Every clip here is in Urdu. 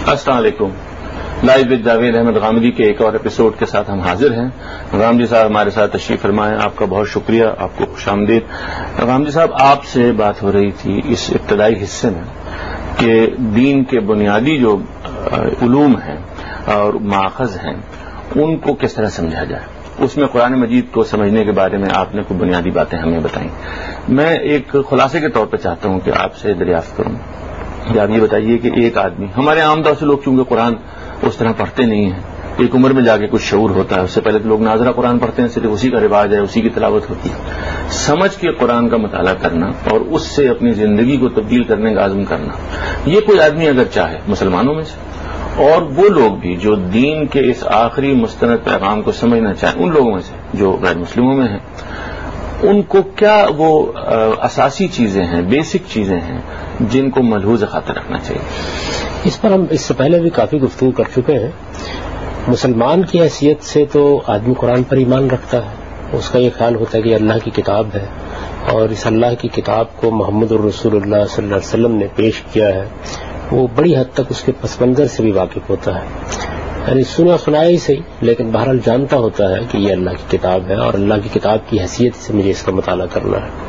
السلام علیکم. لائیو ود جاوید احمد غامدی کے ایک اور ایپیسوڈ کے ساتھ ہم حاضر ہیں. غامدی صاحب ہمارے ساتھ تشریف فرمائیں. آپ کا بہت شکریہ, آپ کو خوش آمدید. غامدی صاحب, آپ سے بات ہو رہی تھی اس ابتدائی حصے میں کہ دین کے بنیادی جو علوم ہیں اور ماخذ ہیں ان کو کس طرح سمجھا جائے. اس میں قرآن مجید کو سمجھنے کے بارے میں آپ نے کوئی بنیادی باتیں ہمیں بتائیں. میں ایک خلاصے کے طور پہ چاہتا ہوں کہ آپ سے دریافت کروں کہ آپ یہ بتائیے کہ ایک آدمی, ہمارے عام طور سے لوگ چونکہ قرآن اس طرح پڑھتے نہیں ہیں, ایک عمر میں جا کے کچھ شعور ہوتا ہے, اس سے پہلے تو لوگ ناظرہ قرآن پڑھتے ہیں, صرف اسی کا رواج ہے, اسی کی تلاوت ہوتی ہے. سمجھ کے قرآن کا مطالعہ کرنا اور اس سے اپنی زندگی کو تبدیل کرنے کا عزم کرنا, یہ کوئی آدمی اگر چاہے مسلمانوں میں سے, اور وہ لوگ بھی جو دین کے اس آخری مستند پیغام کو سمجھنا چاہیں ان لوگوں میں سے جو غیر مسلموں میں ہیں, ان کو کیا وہ اساسی چیزیں ہیں, بیسک چیزیں ہیں جن کو ملحوظ خاطر رکھنا چاہیے؟ اس پر ہم اس سے پہلے بھی کافی گفتگو کر چکے ہیں. مسلمان کی حیثیت سے تو آدمی قرآن پر ایمان رکھتا ہے, اس کا یہ خیال ہوتا ہے کہ اللہ کی کتاب ہے اور اس اللہ کی کتاب کو محمد الرسول اللہ صلی اللہ علیہ وسلم نے پیش کیا ہے. وہ بڑی حد تک اس کے پس منظر سے بھی واقف ہوتا ہے, یعنی سنا سنایا ہی صحیح, لیکن بہرحال جانتا ہوتا ہے کہ یہ اللہ کی کتاب ہے اور اللہ کی کتاب کی حیثیت سے مجھے اس کا مطالعہ کرنا ہے.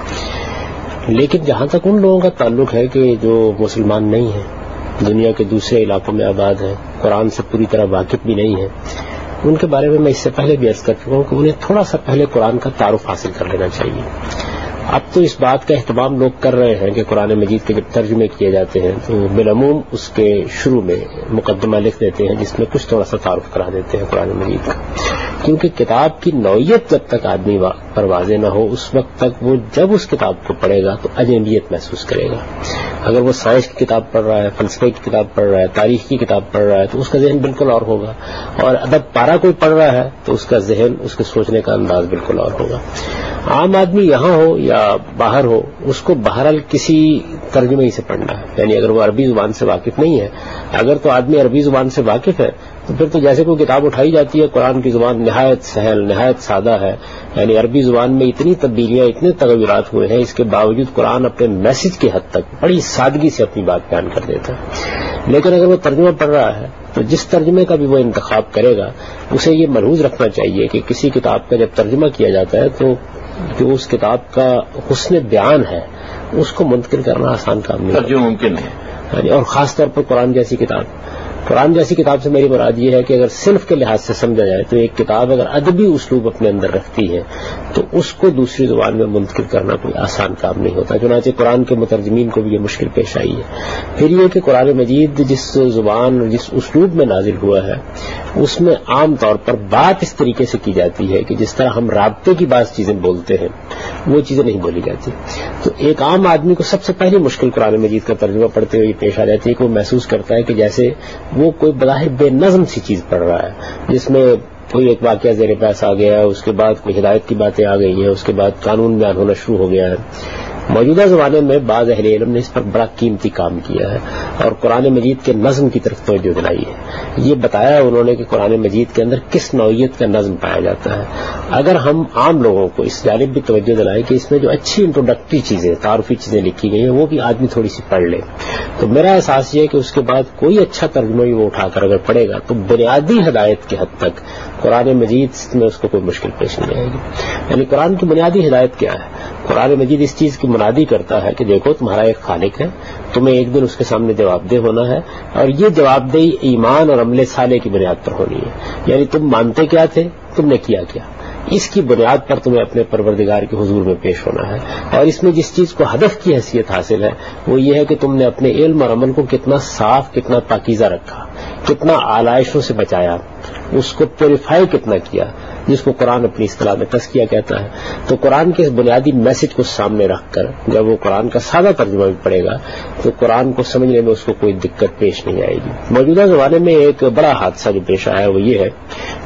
لیکن جہاں تک ان لوگوں کا تعلق ہے کہ جو مسلمان نہیں ہیں, دنیا کے دوسرے علاقوں میں آباد ہیں, قرآن سے پوری طرح واقف بھی نہیں ہیں, ان کے بارے میں اس سے پہلے بھی عرض کر چکا ہوں کہ انہیں تھوڑا سا پہلے قرآن کا تعارف حاصل کر لینا چاہیے. اب تو اس بات کا اہتمام لوگ کر رہے ہیں کہ قرآن مجید کے جب ترجمے کیے جاتے ہیں تو بالعموم اس کے شروع میں مقدمہ لکھ دیتے ہیں جس میں کچھ تھوڑا سا تعارف کرا دیتے ہیں قرآن مجید کا, کیونکہ کتاب کی نوعیت جب تک آدمی پر واضح نہ ہو اس وقت تک وہ جب اس کتاب کو پڑھے گا تو اجنبیت محسوس کرے گا. اگر وہ سائنس کی کتاب پڑھ رہا ہے, فلسفے کی کتاب پڑھ رہا ہے, تاریخ کی کتاب پڑھ رہا ہے تو اس کا ذہن بالکل اور ہوگا, اور ادب پارا کوئی پڑھ رہا ہے تو اس کا ذہن, اس کے سوچنے کا انداز بالکل اور ہوگا. عام آدمی یہاں ہو یا باہر ہو اس کو بہرحال کسی ترجمے ہی سے پڑھنا ہے, یعنی اگر وہ عربی زبان سے واقف نہیں ہے, اگر تو آدمی عربی زبان سے واقف ہے تو پھر تو جیسے کوئی کتاب اٹھائی جاتی ہے, قرآن کی زبان نہایت سہل نہایت سادہ ہے, یعنی عربی زبان میں اتنی تبدیلیاں اتنے تغیرات ہوئے ہیں, اس کے باوجود قرآن اپنے میسج کی حد تک بڑی سادگی سے اپنی بات بیان کر دیتا ہے. لیکن اگر وہ ترجمہ پڑھ رہا ہے تو جس ترجمے کا بھی وہ انتخاب کرے گا اسے یہ ملحوظ رکھنا چاہیے کہ کسی کتاب کا جب ترجمہ کیا جاتا ہے تو جو اس کتاب کا حسن بیان ہے اس کو منتقل کرنا آسان کام نہیں, ترجمہ ممکن ہے. اور خاص طور پر قرآن جیسی کتاب سے میری مراد یہ ہے کہ اگر صنف کے لحاظ سے سمجھا جائے تو ایک کتاب اگر ادبی اسلوب اپنے اندر رکھتی ہے تو اس کو دوسری زبان میں منتقل کرنا کوئی آسان کام نہیں ہوتا. چنانچہ قرآن کے مترجمین کو بھی یہ مشکل پیش آئی ہے. پھر یہ کہ قرآن مجید جس زبان جس اسلوب میں نازل ہوا ہے اس میں عام طور پر بات اس طریقے سے کی جاتی ہے کہ جس طرح ہم رابطے کی بعض چیزیں بولتے ہیں وہ چیزیں نہیں بولی جاتی. تو ایک عام آدمی کو سب سے پہلی مشکل قرآن مجید کا ترجمہ پڑھتے ہوئے پیش آ جاتی ہے کہ وہ محسوس کرتا ہے کہ جیسے وہ کوئی بظاہر بے نظم سی چیز پڑھ رہا ہے, جس میں کوئی ایک واقعہ زیر بحث آ گیا ہے, اس کے بعد کوئی ہدایت کی باتیں آ گئی ہیں, اس کے بعد قانون بیان ہونا شروع ہو گیا ہے. موجودہ زمانے میں بعض اہل علم نے اس پر بڑا قیمتی کام کیا ہے اور قرآن مجید کے نظم کی طرف توجہ دلائی ہے. یہ بتایا انہوں نے کہ قرآن مجید کے اندر کس نوعیت کا نظم پایا جاتا ہے. اگر ہم عام لوگوں کو اس جانب بھی توجہ دلائیں کہ اس میں جو اچھی انٹروڈکٹری چیزیں, تعارفی چیزیں لکھی گئی ہیں وہ بھی آدمی تھوڑی سی پڑھ لے, تو میرا احساس یہ ہے کہ اس کے بعد کوئی اچھا ترجمہ بھی وہ اٹھا کر اگر پڑھے گا تو بنیادی ہدایت کی حد تک قرآن مجید میں اس کو کوئی مشکل پیش نہیں آئے گی. یعنی قرآن کی بنیادی ہدایت کیا ہے؟ قرآن مجید اس چیز کی منادی کرتا ہے کہ دیکھو تمہارا ایک خالق ہے, تمہیں ایک دن اس کے سامنے جواب دہ ہونا ہے, اور یہ جواب دہی ایمان اور عمل صالح کی بنیاد پر ہونی ہے. یعنی تم مانتے کیا تھے, تم نے کیا کیا, اس کی بنیاد پر تمہیں اپنے پروردگار کے حضور میں پیش ہونا ہے. اور اس میں جس چیز کو ہدف کی حیثیت حاصل ہے وہ یہ ہے کہ تم نے اپنے علم اور عمل کو کتنا صاف, کتنا پاکیزہ رکھا, کتنا آلائشوں سے بچایا, اس کو پیوریفائی کتنا کیا, جس کو قرآن اپنی اصطلاح میں تزکیہ کہتا ہے. تو قرآن کے اس بنیادی میسج کو سامنے رکھ کر جب وہ قرآن کا سادہ ترجمہ بھی پڑے گا تو قرآن کو سمجھنے میں اس کو کوئی دقت پیش نہیں آئے گی. موجودہ زمانے میں ایک بڑا حادثہ جو پیش آیا ہے وہ یہ ہے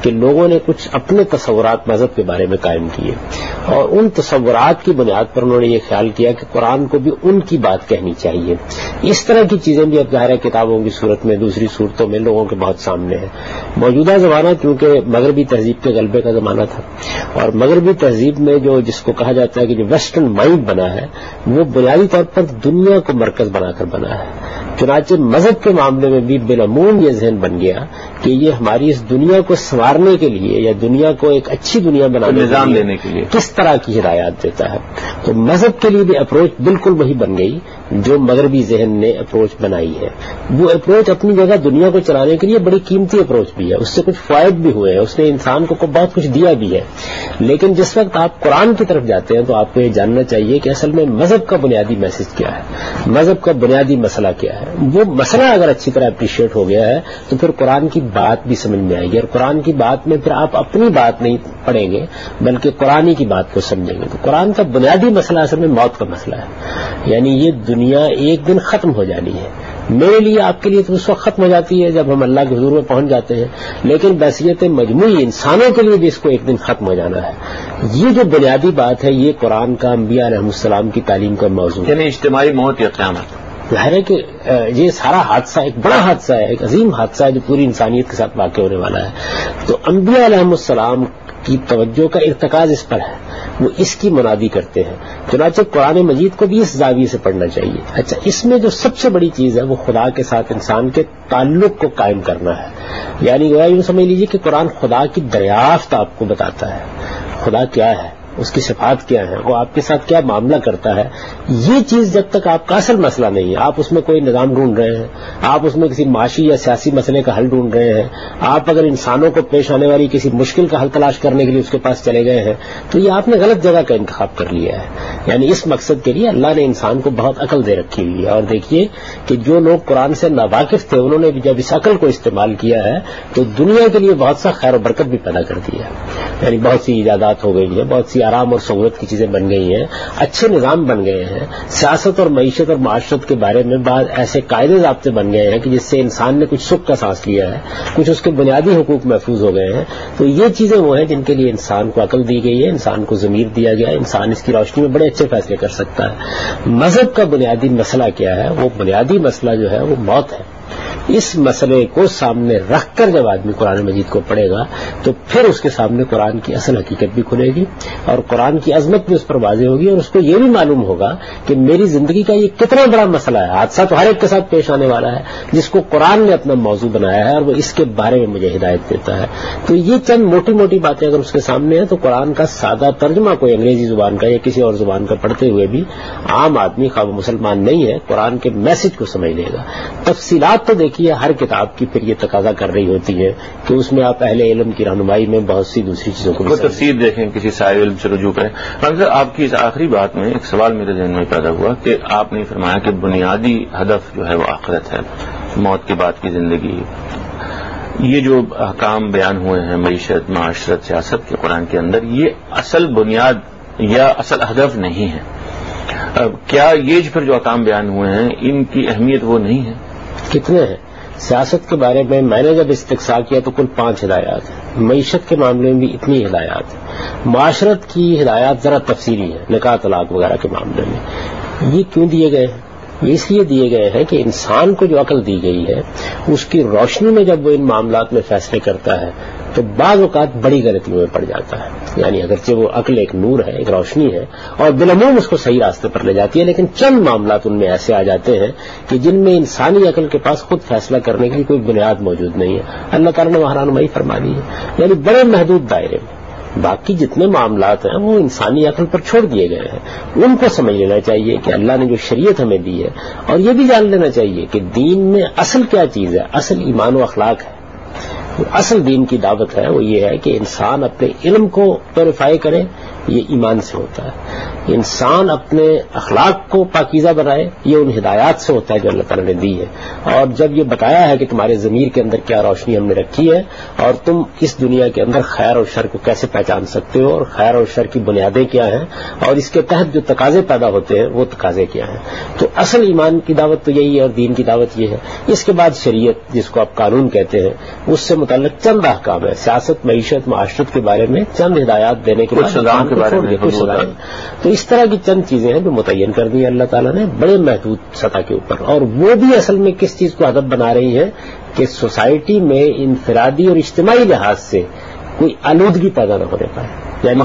کہ لوگوں نے کچھ اپنے تصورات مذہب کے بارے میں قائم کیے، اور ان تصورات کی بنیاد پر انہوں نے یہ خیال کیا کہ قرآن کو بھی ان کی بات کہنی چاہیے۔ اس طرح کی چیزیں بھی اب ظاہر کتابوں کی صورت میں، دوسری صورتوں میں لوگوں کے بہت سامنے ہے۔ موجودہ زمانہ کیونکہ مغربی تہذیب کے غلبے کا زمانہ تھا، اور مغربی تہذیب میں جو جس کو کہا جاتا ہے کہ جو ویسٹرن مائنڈ بنا ہے وہ بنیادی طور پر دنیا کو مرکز بنا کر بنا ہے۔ چنانچہ مذہب کے معاملے میں بھی بالعموم یہ ذہن بن گیا کہ یہ ہماری اس دنیا کو سنوارنے کے لیے یا دنیا کو ایک اچھی دنیا بنانے نظام دینے کے لیے کس طرح کی ہدایات دیتا ہے۔ تو مذہب کے لیے بھی اپروچ بالکل وہی بن گئی جو مغربی ذہن نے اپروچ بنائی ہے۔ وہ اپروچ اپنی جگہ دنیا کو چلانے کے لیے بڑی قیمتی اپروچ بھی ہے، اس سے کچھ فوائد بھی ہوئے ہیں، اس نے انسان کو بہت کچھ دیا بھی ہے۔ لیکن جس وقت آپ قرآن کی طرف جاتے ہیں تو آپ کو یہ جاننا چاہیے کہ اصل میں مذہب کا بنیادی میسج کیا ہے، مذہب کا بنیادی مسئلہ کیا ہے۔ وہ مسئلہ اگر اچھی طرح اپریشیٹ ہو گیا ہے تو پھر قرآن کی بات بھی سمجھ میں آئے گی، اور قرآن کی بات میں پھر آپ اپنی بات نہیں پڑھیں گے بلکہ قرآن کی بات کو سمجھیں گے۔ تو قرآن کا بنیادی مسئلہ اصل میں موت کا مسئلہ ہے، یعنی یہ دنیا ایک دن ختم ہو جانی ہے۔ میرے لیے آپ کے لیے تو اس وقت ختم ہو جاتی ہے جب ہم اللہ کے حضور میں پہنچ جاتے ہیں، لیکن بحیثیت مجموعی انسانوں کے لیے بھی اس کو ایک دن ختم ہو جانا ہے۔ یہ جو بنیادی بات ہے یہ قرآن کا انبیاء علیہ السلام کی تعلیم کا موضوع ہے، یعنی اجتماعی موت یا قیامت۔ ظاہر ہے کہ یہ سارا حادثہ ایک بڑا حادثہ ہے، ایک عظیم حادثہ ہے جو پوری انسانیت کے ساتھ واقع ہونے والا ہے۔ تو انبیاء علیہ السلام کی توجہ کا ارتکاز اس پر ہے، وہ اس کی منادی کرتے ہیں۔ چنانچہ قرآن مجید کو بھی اس زاویے سے پڑھنا چاہیے۔ اچھا، اس میں جو سب سے بڑی چیز ہے وہ خدا کے ساتھ انسان کے تعلق کو قائم کرنا ہے، یعنی یوں سمجھ لیجیے کہ قرآن خدا کی دریافت آپ کو بتاتا ہے، خدا کیا ہے، اس کی صفات کیا ہیں، وہ آپ کے ساتھ کیا معاملہ کرتا ہے۔ یہ چیز جب تک آپ کا اصل مسئلہ نہیں ہے، آپ اس میں کوئی نظام ڈھونڈ رہے ہیں، آپ اس میں کسی معاشی یا سیاسی مسئلے کا حل ڈھونڈ رہے ہیں، آپ اگر انسانوں کو پیش آنے والی کسی مشکل کا حل تلاش کرنے کے لیے اس کے پاس چلے گئے ہیں تو یہ آپ نے غلط جگہ کا انتخاب کر لیا ہے۔ یعنی اس مقصد کے لیے اللہ نے انسان کو بہت عقل دے رکھی ہوئی ہے، اور دیکھیے کہ جو لوگ قرآن سے ناواقف تھے انہوں نے بھی جب اس عقل کو استعمال کیا ہے تو دنیا کے لیے بہت سا خیر و برکت بھی پیدا کر دیا ہے۔ یعنی بہت سی ایجادات ہو گئی ہیں، بہت سی آرام اور سہولت کی چیزیں بن گئی ہیں، اچھے نظام بن گئے ہیں، سیاست اور معیشت اور معاشرت کے بارے میں بعض ایسے قاعدے ضابطے بن گئے ہیں کہ جس سے انسان نے کچھ سکھ کا سانس لیا ہے، کچھ اس کے بنیادی حقوق محفوظ ہو گئے ہیں۔ تو یہ چیزیں وہ ہیں جن کے لیے انسان کو عقل دی گئی ہے، انسان کو ضمیر دیا گیا ہے، انسان اس کی روشنی میں بڑے اچھے فیصلے کر سکتا ہے۔ مذہب کا بنیادی مسئلہ کیا ہے؟ وہ بنیادی مسئلہ جو ہے وہ موت ہے۔ اس مسئلے کو سامنے رکھ کر جب آدمی قرآن مجید کو پڑھے گا تو پھر اس کے سامنے قرآن کی اصل حقیقت بھی کھلے گی اور قرآن کی عظمت بھی اس پر واضح ہوگی، اور اس کو یہ بھی معلوم ہوگا کہ میری زندگی کا یہ کتنا بڑا مسئلہ ہے، حادثہ تو ہر ایک کے ساتھ پیش آنے والا ہے، جس کو قرآن نے اپنا موضوع بنایا ہے اور وہ اس کے بارے میں مجھے ہدایت دیتا ہے۔ تو یہ چند موٹی موٹی باتیں اگر اس کے سامنے ہیں تو قرآن کا سادہ ترجمہ کوئی انگریزی زبان کا یا کسی اور زبان کا پڑھتے ہوئے بھی عام آدمی خواہ مسلمان نہیں ہے قرآن کے میسج کو سمجھ لے گا۔ تفصیلات تو دیکھیے ہر کتاب کی پھر یہ تقاضا کر رہی ہوتی ہے کہ اس میں آپ اہل علم کی رہنمائی میں بہت سی دوسری چیزوں کو تفسیر دیکھیں، کسی صاحب علم سے رجوع کریں۔ آپ کی اس آخری بات میں ایک سوال میرے ذہن میں پیدا ہوا کہ آپ نے فرمایا کہ بنیادی ہدف جو ہے وہ آخرت ہے، موت کے بعد کی زندگی۔ یہ جو احکام بیان ہوئے ہیں معیشت، معاشرت، سیاست کے قرآن کے اندر، یہ اصل بنیاد یا اصل ہدف نہیں ہے۔ کیا یہ پھر جو احکام بیان ہوئے ہیں ان کی اہمیت وہ نہیں ہے؟ کتنے ہیں؟ سیاست کے بارے میں نے جب استقصاء کیا تو کل 5 ہدایات ہیں، معیشت کے معاملے میں بھی اتنی ہدایات ہیں، معاشرت کی ہدایات ذرا تفصیلی ہیں، نکاح طلاق وغیرہ کے معاملے میں۔ یہ کیوں دیے گئے ہیں؟ یہ اس لیے دیے گئے ہیں کہ انسان کو جو عقل دی گئی ہے اس کی روشنی میں جب وہ ان معاملات میں فیصلے کرتا ہے تو بعض اوقات بڑی غلطیوں میں پڑ جاتا ہے۔ یعنی اگرچہ وہ عقل ایک نور ہے، ایک روشنی ہے اور بالعموم اس کو صحیح راستے پر لے جاتی ہے، لیکن چند معاملات ان میں ایسے آ جاتے ہیں کہ جن میں انسانی عقل کے پاس خود فیصلہ کرنے کی کوئی بنیاد موجود نہیں ہے۔ اللہ تعالیٰ نے وہاں رہنمائی فرما دی ہے، یعنی بڑے محدود دائرے میں۔ باقی جتنے معاملات ہیں وہ انسانی عقل پر چھوڑ دیے گئے ہیں، ان کو سمجھ لینا چاہیے کہ اللہ نے جو شریعت ہمیں دی ہے، اور یہ بھی جان لینا چاہیے کہ دین میں اصل کیا چیز ہے، اصل ایمان و اخلاق ہے۔ اصل دین کی دعوت ہے وہ یہ ہے کہ انسان اپنے علم کو پیوریفائی کرے، یہ ایمان سے ہوتا ہے. انسان اپنے اخلاق کو پاکیزہ بنائے یہ ان ہدایات سے ہوتا ہے جو اللہ تعالیٰ نے دی ہے. اور جب یہ بتایا ہے کہ تمہارے ضمیر کے اندر کیا روشنی ہم نے رکھی ہے اور تم اس دنیا کے اندر خیر اور شر کو کیسے پہچان سکتے ہو اور خیر اور شر کی بنیادیں کیا ہیں اور اس کے تحت جو تقاضے پیدا ہوتے ہیں وہ تقاضے کیا ہیں, تو اصل ایمان کی دعوت تو یہی ہے اور دین کی دعوت یہ ہے. اس کے بعد شریعت جس کو آپ قانون کہتے ہیں اس سے متعلق چند احکام ہے, سیاست, معیشت, معاشرت کے بارے میں چند ہدایات دینے کے بعد کچھ سزائیں. تو اس طرح کی چند چیزیں ہیں جو متعین کر دی اللہ تعالیٰ نے بڑے محدود سطح کے اوپر, اور وہ بھی اصل میں کس چیز کو ہدف بنا رہی ہے کہ سوسائٹی میں انفرادی اور اجتماعی لحاظ سے کوئی آلودگی پیدا نہ ہونے پائے. یعنی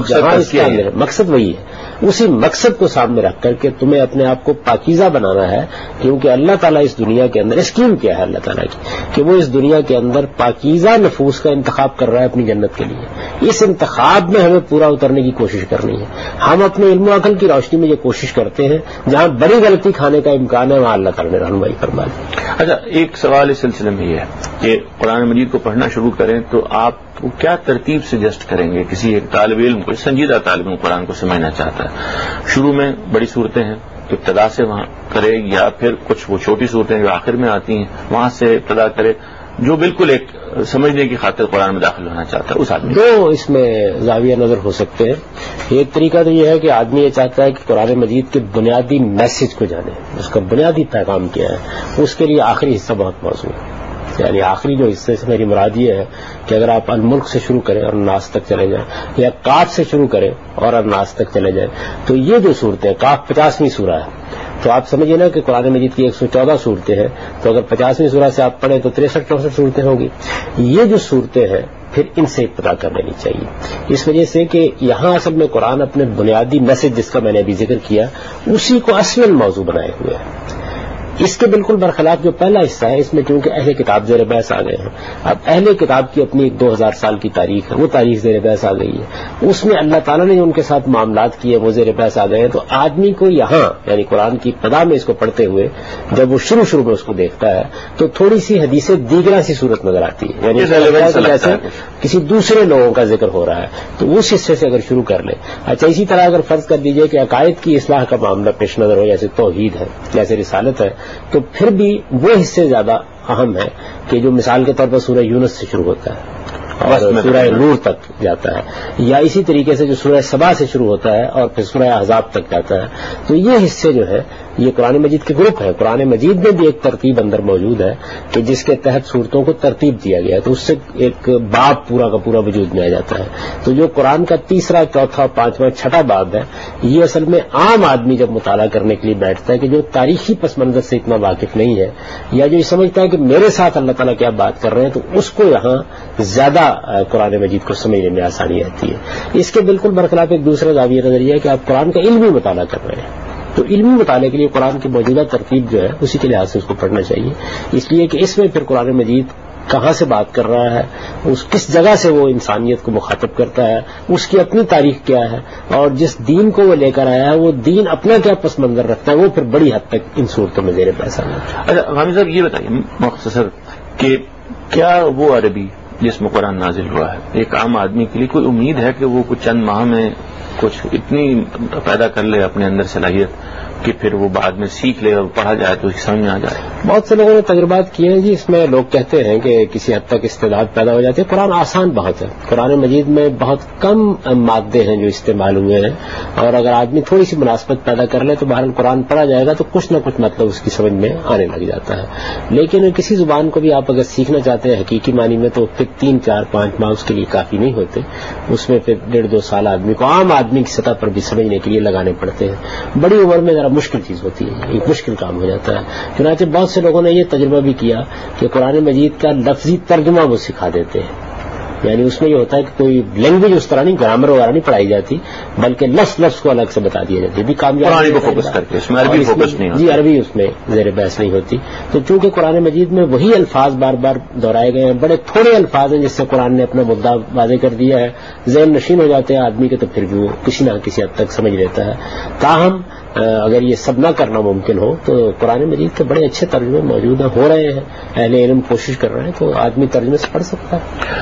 مقصد وہی ہے, اسی مقصد کو سامنے رکھ کر کے تمہیں اپنے آپ کو پاکیزہ بنانا ہے, کیونکہ اللہ تعالیٰ اس دنیا کے اندر اسکیم کیا ہے اللہ تعالیٰ کی کہ وہ اس دنیا کے اندر پاکیزہ نفوس کا انتخاب کر رہا ہے اپنی جنت کے لیے. اس انتخاب میں ہمیں پورا اترنے کی کوشش کرنی ہے. ہم اپنے علم و عقل کی روشنی میں یہ کوشش کرتے ہیں, جہاں بڑی غلطی کھانے کا امکان ہے وہاں اللہ تعالیٰ نے رہنمائی فرما دی. اچھا, ایک سوال اس سلسلے میں یہ ہے کہ قرآن مجید کو پڑھنا شروع کریں تو آپ کیا ترتیب سجیسٹ کریں گے کسی ایک طالب علم کو, سنجیدہ طالب علم قرآن کو سمجھنا چاہتا ہے؟ شروع میں بڑی صورتیں ہیں تو ابتدا سے وہاں کرے, یا پھر کچھ وہ چھوٹی صورتیں جو آخر میں آتی ہیں وہاں سے ابتدا کرے, جو بالکل ایک سمجھنے کی خاطر قرآن میں داخل ہونا چاہتا ہے اس آدمی؟ دو اس میں زاویہ نظر ہو سکتے ہیں. ایک طریقہ تو یہ ہے کہ آدمی یہ چاہتا ہے کہ قرآن مجید کے بنیادی میسج کو جانے, اس کا بنیادی پیغام کیا ہے. اس کے لیے آخری حصہ بہت موزوں ہے. یعنی آخری جو حصے سے میری مراد یہ ہے کہ اگر آپ الملک سے شروع کریں اور الناس تک چلے جائیں, یا کاف سے شروع کریں اور الناس تک چلے جائیں, تو یہ جو صورتیں, کاف 50ویں سورہ ہے, تو آپ سمجھیے نا کہ قرآن مجید کی 114 صورتیں ہیں, تو اگر 50ویں سورہ سے آپ پڑھیں تو 63-64 صورتیں ہوں گی. یہ جو صورتیں ہیں پھر ان سے ابتدا کر لینی چاہیے, اس وجہ سے کہ یہاں اصل میں قرآن اپنے بنیادی میسج جس کا میں نے ابھی ذکر کیا اسی کو اصل موضوع بنائے ہوئے ہے. اس کے بالکل برخلاف جو پہلا حصہ ہے اس میں چونکہ اہل کتاب زیر بحث آ گئے ہیں. اب اہل کتاب کی اپنی 2000 سال کی تاریخ ہے, وہ تاریخ زیر بحث آ گئی ہے. اس میں اللہ تعالیٰ نے جو ان کے ساتھ معاملات کیے وہ زیر بحث آ گئے ہیں. تو آدمی کو یہاں یعنی قرآن کی ابتدا میں اس کو پڑھتے ہوئے جب وہ شروع میں اس کو دیکھتا ہے تو تھوڑی سی حدیث دیگرہ سی صورت نظر آتی ہے, یعنی جیسے کسی دوسرے لوگوں کا ذکر ہو رہا ہے, تو اس حصے سے اگر شروع کر لیں. اچھا, اسی طرح اگر فرض کر دیجئے کہ عقائد کی اصلاح کا معاملہ پیش نظر ہو, جیسے توحید ہے, جیسے رسالت ہے, تو پھر بھی وہ حصے زیادہ اہم ہے کہ جو مثال کے طور پر سورہ یونس سے شروع ہوتا ہے اور سورہ نور تک جاتا ہے, یا اسی طریقے سے جو سورہ سبا سے شروع ہوتا ہے اور پھر سورہ احزاب تک جاتا ہے. تو یہ حصے جو ہے یہ قرآن مجید کے گروپ ہے. قرآن مجید میں بھی ایک ترتیب اندر موجود ہے کہ جس کے تحت صورتوں کو ترتیب دیا گیا ہے, تو اس سے ایک باب پورا کا پورا وجود میں آ جاتا ہے. تو جو قرآن کا تیسرا, چوتھا, پانچواں, چھٹا باب ہے, یہ اصل میں عام آدمی جب مطالعہ کرنے کے لیے بیٹھتا ہے کہ جو تاریخی پس منظر سے اتنا واقف نہیں ہے, یا جو یہ سمجھتا ہے کہ میرے ساتھ اللہ تعالیٰ کیا بات کر رہے ہیں, تو اس کو یہاں زیادہ قرآن مجید کو سمجھنے میں آسانی رہتی ہے. اس کے بالکل برخلاف ایک دوسرا زاویہ نظریہ ہے کہ آپ قرآن کا علمی مطالعہ کر رہے ہیں, تو علمی مطالعے کے لیے قرآن کی موجودہ ترتیب جو ہے اسی کے لحاظ سے اس کو پڑھنا چاہیے. اس لیے کہ اس میں پھر قرآن مجید کہاں سے بات کر رہا ہے, اس کس جگہ سے وہ انسانیت کو مخاطب کرتا ہے, اس کی اپنی تاریخ کیا ہے, اور جس دین کو وہ لے کر آیا ہے وہ دین اپنا کیا پس منظر رکھتا ہے, وہ پھر بڑی حد تک ان صورتوں میں زیر بحث آنا ہے. اچھا غامی صاحب, یہ بتائیے مختصر کہ کیا وہ عربی جس میں قرآن نازل ہوا ہے ایک عام آدمی کے لیے کوئی امید ہے کہ وہ کچھ چند ماہ میں کچھ اتنی پیدا کر لے اپنے اندر صلاحیت کہ پھر وہ بعد میں سیکھ لے اور پڑھا جائے تو سمجھ میں آ جائے؟ بہت سے لوگوں نے تجربات کیے ہیں جی. اس میں لوگ کہتے ہیں کہ کسی حد تک استعداد پیدا ہو جاتی ہے. قرآن آسان بہت ہے. قرآن مجید میں بہت کم مادے ہیں جو استعمال ہوئے ہیں, اور اگر آدمی تھوڑی سی مناسبت پیدا کر لے تو بہرحال قرآن پڑھا جائے گا تو کچھ نہ کچھ مطلب اس کی سمجھ میں آنے لگ جاتا ہے. لیکن کسی زبان کو بھی آپ اگر سیکھنا چاہتے ہیں حقیقی معنی میں تو پھر 3, 4, 5 ماہ اس کے لیے کافی نہیں ہوتے. اس میں پھر 1.5-2 سال آدمی کو عام آدمی کی سطح پر بھی سمجھنے کے لیے لگانے پڑتے ہیں. بڑی عمر میں ذرا مشکل چیز ہوتی ہے, ایک مشکل کام ہو جاتا ہے. چنانچہ بہت سے لوگوں نے یہ تجربہ بھی کیا کہ قرآن مجید کا لفظی ترجمہ وہ سکھا دیتے ہیں. یعنی اس میں یہ ہوتا ہے کہ کوئی لینگویج اس طرح نہیں, گرامر وغیرہ نہیں پڑھائی جاتی, بلکہ لفظ کو الگ سے بتا دیا جاتی ہے. بھی کامیاب فوکس کر کے اس میں عربی فوکس نہیں ہوتی. جی, عربی اس میں زیر بحث نہیں ہوتی. تو چونکہ قرآن مجید میں وہی الفاظ بار بار دہرائے گئے ہیں, بڑے تھوڑے الفاظ ہیں جس سے قرآن نے اپنا مدعا واضح کر دیا ہے, ذہن نشین ہو جاتے ہیں آدمی کے, تو پھر بھی وہ کسی نہ کسی حد تک سمجھ لیتا ہے. تاہم اگر یہ سب نہ کرنا ممکن ہو تو قرآن مجید کے بڑے اچھے ترجمے موجود ہو رہے ہیں, اہل علم کوشش کر رہے ہیں, تو آدمی ترجمے سے پڑھ سکتا ہے. اور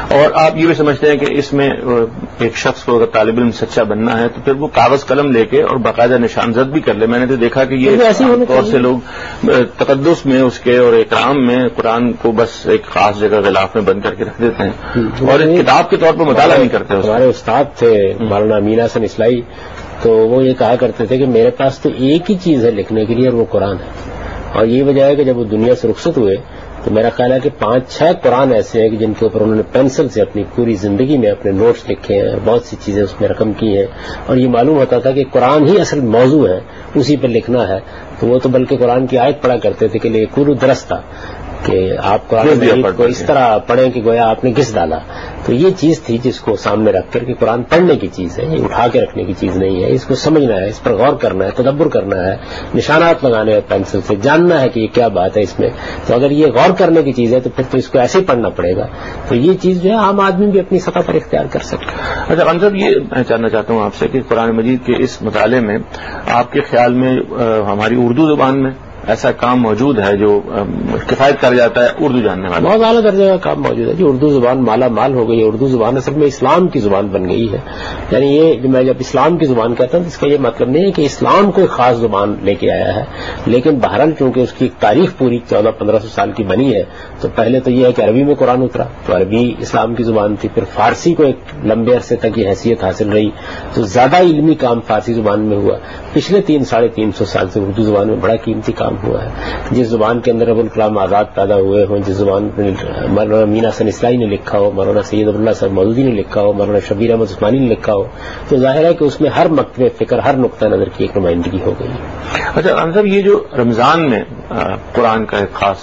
آپ یہ بھی سمجھتے ہیں کہ اس میں ایک شخص کو اگر طالب علم سچا بننا ہے تو پھر وہ کاغذ قلم لے کے اور باقاعدہ نشان زد بھی کر لے؟ میں نے تو دیکھا کہ یہ عام طور سے لوگ تقدس میں اس کے اور اکرام میں قرآن کو بس ایک خاص جگہ غلاف میں بند کر کے رکھ دیتے ہیں اور ایک کتاب کے طور پر مطالعہ نہیں کرتے. ہمارے استاد تھے مولانا امین حسن اسلائی، تو وہ یہ کہا کرتے تھے کہ میرے پاس تو ایک ہی چیز ہے لکھنے کے لیے اور وہ قرآن ہے. اور یہ وجہ ہے کہ جب وہ دنیا سے رخصت ہوئے تو میرا خیال ہے کہ 5-6 قرآن ایسے ہیں کہ جن کے اوپر انہوں نے پینسل سے اپنی پوری زندگی میں اپنے نوٹس لکھے ہیں، بہت سی چیزیں اس میں رقم کی ہیں، اور یہ معلوم ہوتا تھا کہ قرآن ہی اصل موضوع ہے، اسی پر لکھنا ہے. تو وہ تو بلکہ قرآن کی آیت پڑھا کرتے تھے کہ یہ کلو درست تھا کہ آپ قرآن مجید کو اس طرح پڑھیں کہ گویا آپ نے گھس ڈالا. تو یہ چیز تھی جس کو سامنے رکھ کر کہ قرآن پڑھنے کی چیز ہے، یہ اٹھا کے رکھنے کی چیز نہیں ہے، اس کو سمجھنا ہے، اس پر غور کرنا ہے، تدبر کرنا ہے، نشانات لگانے ہیں پینسل سے، جاننا ہے کہ یہ کیا بات ہے اس میں. تو اگر یہ غور کرنے کی چیز ہے تو پھر تو اس کو ایسے ہی پڑھنا پڑے گا. تو یہ چیز جو ہے عام آدمی بھی اپنی سطح پر اختیار کر سکتا ہے. اچھا خان صاحب، یہ میں جاننا چاہتا ہوں آپ سے کہ قرآن مجید کے اس مطالعے میں آپ کے خیال میں ہماری اردو زبان میں ایسا کام موجود ہے جو کفایت کر جاتا ہے اردو جاننے والا؟ بہت اعلیٰ درجے کا کام موجود ہے جی. اردو زبان مالا مال ہو گئی ہے. اردو زبان اصل میں اسلام کی زبان بن گئی ہے. یعنی یہ میں جب اسلام کی زبان کہتا ہوں تو اس کا یہ مطلب نہیں ہے کہ اسلام کوئی خاص زبان لے کے آیا ہے، لیکن بہرحال چونکہ اس کی تاریخ پوری 1400-1500 سال کی بنی ہے، تو پہلے تو یہ ہے کہ عربی میں قرآن اترا تو عربی اسلام کی زبان تھی، پھر فارسی کو ایک لمبے عرصے تک یہ حیثیت حاصل رہی، تو زیادہ علمی کام فارسی زبان میں ہوا. پچھلے 300-350 سال سے اردو زبان میں بڑا قیمتی کام ہوا ہے. جس زبان کے اندر ابوالکلام آزاد پیدا ہوئے ہوں، جس زبان مولانا امین حسن اسلائی نے لکھا ہو، مولانا سید عبداللہ صاحب مودودی نے لکھا ہو، مولانا شبیر احمد عثمانی نے لکھا ہو، تو ظاہر ہے کہ اس میں ہر مکتب فکر، ہر نقطہ نظر کی ایک نمائندگی ہو گئی. اچھا خان صاحب، یہ جو رمضان میں قرآن کا ایک خاص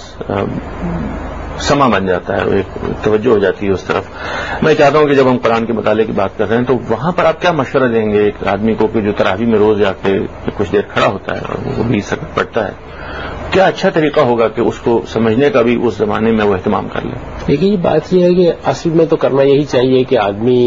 سما بن جاتا ہے، ایک توجہ ہو جاتی ہے اس طرف، میں چاہتا ہوں کہ جب ہم قرآن کے مطالعے کی بات کر رہے ہیں تو وہاں پر آپ کیا مشورہ دیں گے ایک آدمی کو کہ جو تراویح میں روز جا کے کچھ دیر کھڑا ہوتا ہے اور وہ بھی سکت پڑتا ہے؟ کیا اچھا طریقہ ہوگا کہ اس کو سمجھنے کا بھی اس زمانے میں وہ اہتمام کر لے؟ دیکھیے، یہ بات یہ ہے کہ اصل میں تو کرنا یہی چاہیے کہ آدمی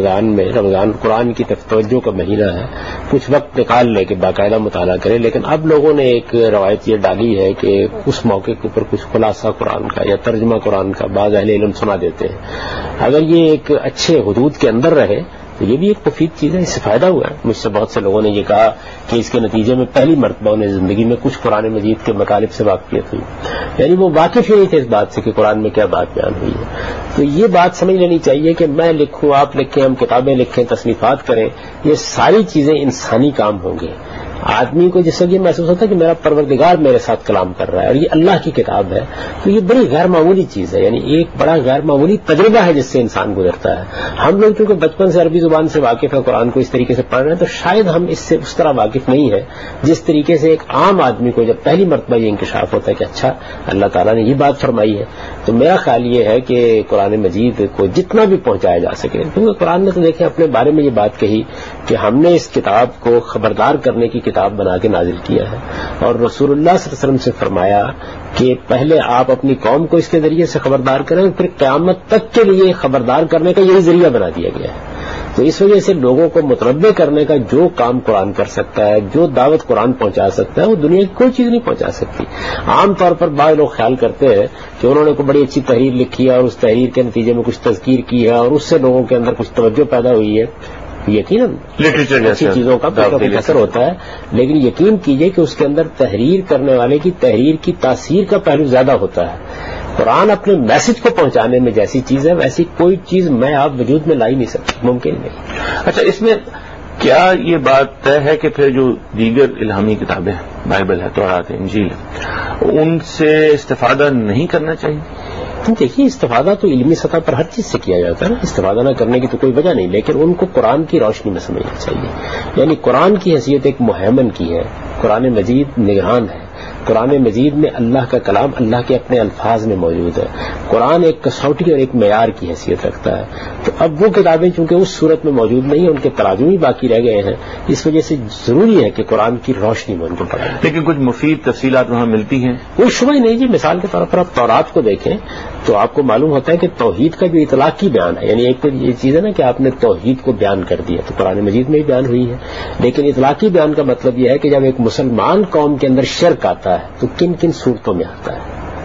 رمضان قرآن کی توجہ کا مہینہ ہے، کچھ وقت نکال لے کہ باقاعدہ مطالعہ کرے. لیکن اب لوگوں نے ایک روایت یہ ڈالی ہے کہ اس موقع کے اوپر کچھ خلاصہ قرآن کا یا ترجمہ قرآن کا بعض اہل علم سنا دیتے ہیں. اگر یہ ایک اچھے حدود کے اندر رہے تو یہ بھی ایک مفید چیز ہے، اس سے فائدہ ہوا ہے. مجھ سے بہت سے لوگوں نے یہ کہا کہ اس کے نتیجے میں پہلی مرتبہ انہیں زندگی میں کچھ قرآن مجید کے مطالب سے واقفیت ہوئی، یعنی وہ واقف ہی نہیں تھے اس بات سے کہ قرآن میں کیا بات بیان ہوئی ہے. تو یہ بات سمجھ لینی چاہیے کہ میں لکھوں، آپ لکھیں، ہم کتابیں لکھیں، تصنیفات کریں، یہ ساری چیزیں انسانی کام ہوں گے. آدمی کو جس سے یہ محسوس ہوتا ہے کہ میرا پروردگار میرے ساتھ کلام کر رہا ہے اور یہ اللہ کی کتاب ہے، تو یہ بڑی غیر معمولی چیز ہے، یعنی ایک بڑا غیر معمولی تجربہ ہے جس سے انسان گزرتا ہے. ہم لوگ چونکہ بچپن سے عربی زبان سے واقف ہے، قرآن کو اس طریقے سے پڑھ رہے ہیں، تو شاید ہم اس سے اس طرح واقف نہیں ہے جس طریقے سے ایک عام آدمی کو جب پہلی مرتبہ یہ انکشاف ہوتا ہے کہ اچھا اللہ تعالیٰ نے یہ بات فرمائی ہے. تو میرا خیال یہ ہے کہ قرآن مجید کو جتنا بھی پہنچایا جا سکے، کیونکہ قرآن نے تو دیکھیں اپنے بارے میں یہ بات کہی کہ ہم نے اس کتاب کو خبردار کرنے کی کتاب بنا کے نازل کیا ہے، اور رسول اللہ صلی اللہ علیہ وسلم سے فرمایا کہ پہلے آپ اپنی قوم کو اس کے ذریعے سے خبردار کریں، پھر قیامت تک کے لیے خبردار کرنے کا یہی ذریعہ بنا دیا گیا ہے. تو اس وجہ سے لوگوں کو متنبع کرنے کا جو کام قرآن کر سکتا ہے، جو دعوت قرآن پہنچا سکتا ہے، وہ دنیا کی کوئی چیز نہیں پہنچا سکتی. عام طور پر بعض لوگ خیال کرتے ہیں کہ انہوں نے کوئی بڑی اچھی تحریر لکھی ہے اور اس تحریر کے نتیجے میں کچھ تذکیر کی ہے اور اس سے لوگوں کے اندر کچھ توجہ پیدا ہوئی ہے. یقیناً اچھی چیزوں کا اثر ہوتا ہے، لیکن یقین کیجئے کہ اس کے اندر تحریر کرنے والے کی تحریر کی تاثیر کا پہلو زیادہ ہوتا ہے. قرآن اپنے میسج کو پہنچانے میں جیسی چیز ہے ویسی کوئی چیز میں آپ وجود میں لا ہی نہیں سکتی، ممکن نہیں. اچھا، اس میں کیا یہ بات طے ہے کہ پھر جو دیگر الہامی کتابیں ہیں، بائبل ہے، تورات ہے، انجیل ہے، ان سے استفادہ نہیں کرنا چاہیے؟ دیکھیے، استفادہ تو علمی سطح پر ہر چیز سے کیا جاتا ہے نا، استفادہ نہ کرنے کی تو کوئی وجہ نہیں، لیکن ان کو قرآن کی روشنی میں سمجھنا چاہیے. یعنی قرآن کی حیثیت ایک مہیمن کی ہے، قرآن مجید نگران ہے. قرآن مجید میں اللہ کا کلام اللہ کے اپنے الفاظ میں موجود ہے. قرآن ایک کسوٹی اور ایک معیار کی حیثیت رکھتا ہے. تو اب وہ کتابیں چونکہ اس صورت میں موجود نہیں ہیں، ان کے تراجم ہی باقی رہ گئے ہیں، اس وجہ سے ضروری ہے کہ قرآن کی روشنی میں ان کو پڑھیں. لیکن کچھ مفید تفصیلات وہاں ملتی ہیں؟ کوئی شبہ ہی نہیں جی. مثال کے طور پر آپ تورات کو دیکھیں تو آپ کو معلوم ہوتا ہے کہ توحید کا جو اطلاقی بیان ہے، یعنی ایک تو یہ چیز ہے نا کہ آپ نے توحید کو بیان کر دیا، تو قرآن مجید میں ہی بیان ہوئی ہے. لیکن اطلاقی بیان کا مطلب یہ ہے کہ جب ایک مسلمان قوم کے اندر شرک آتا ہے تو کن کن صورتوں میں آتا ہے.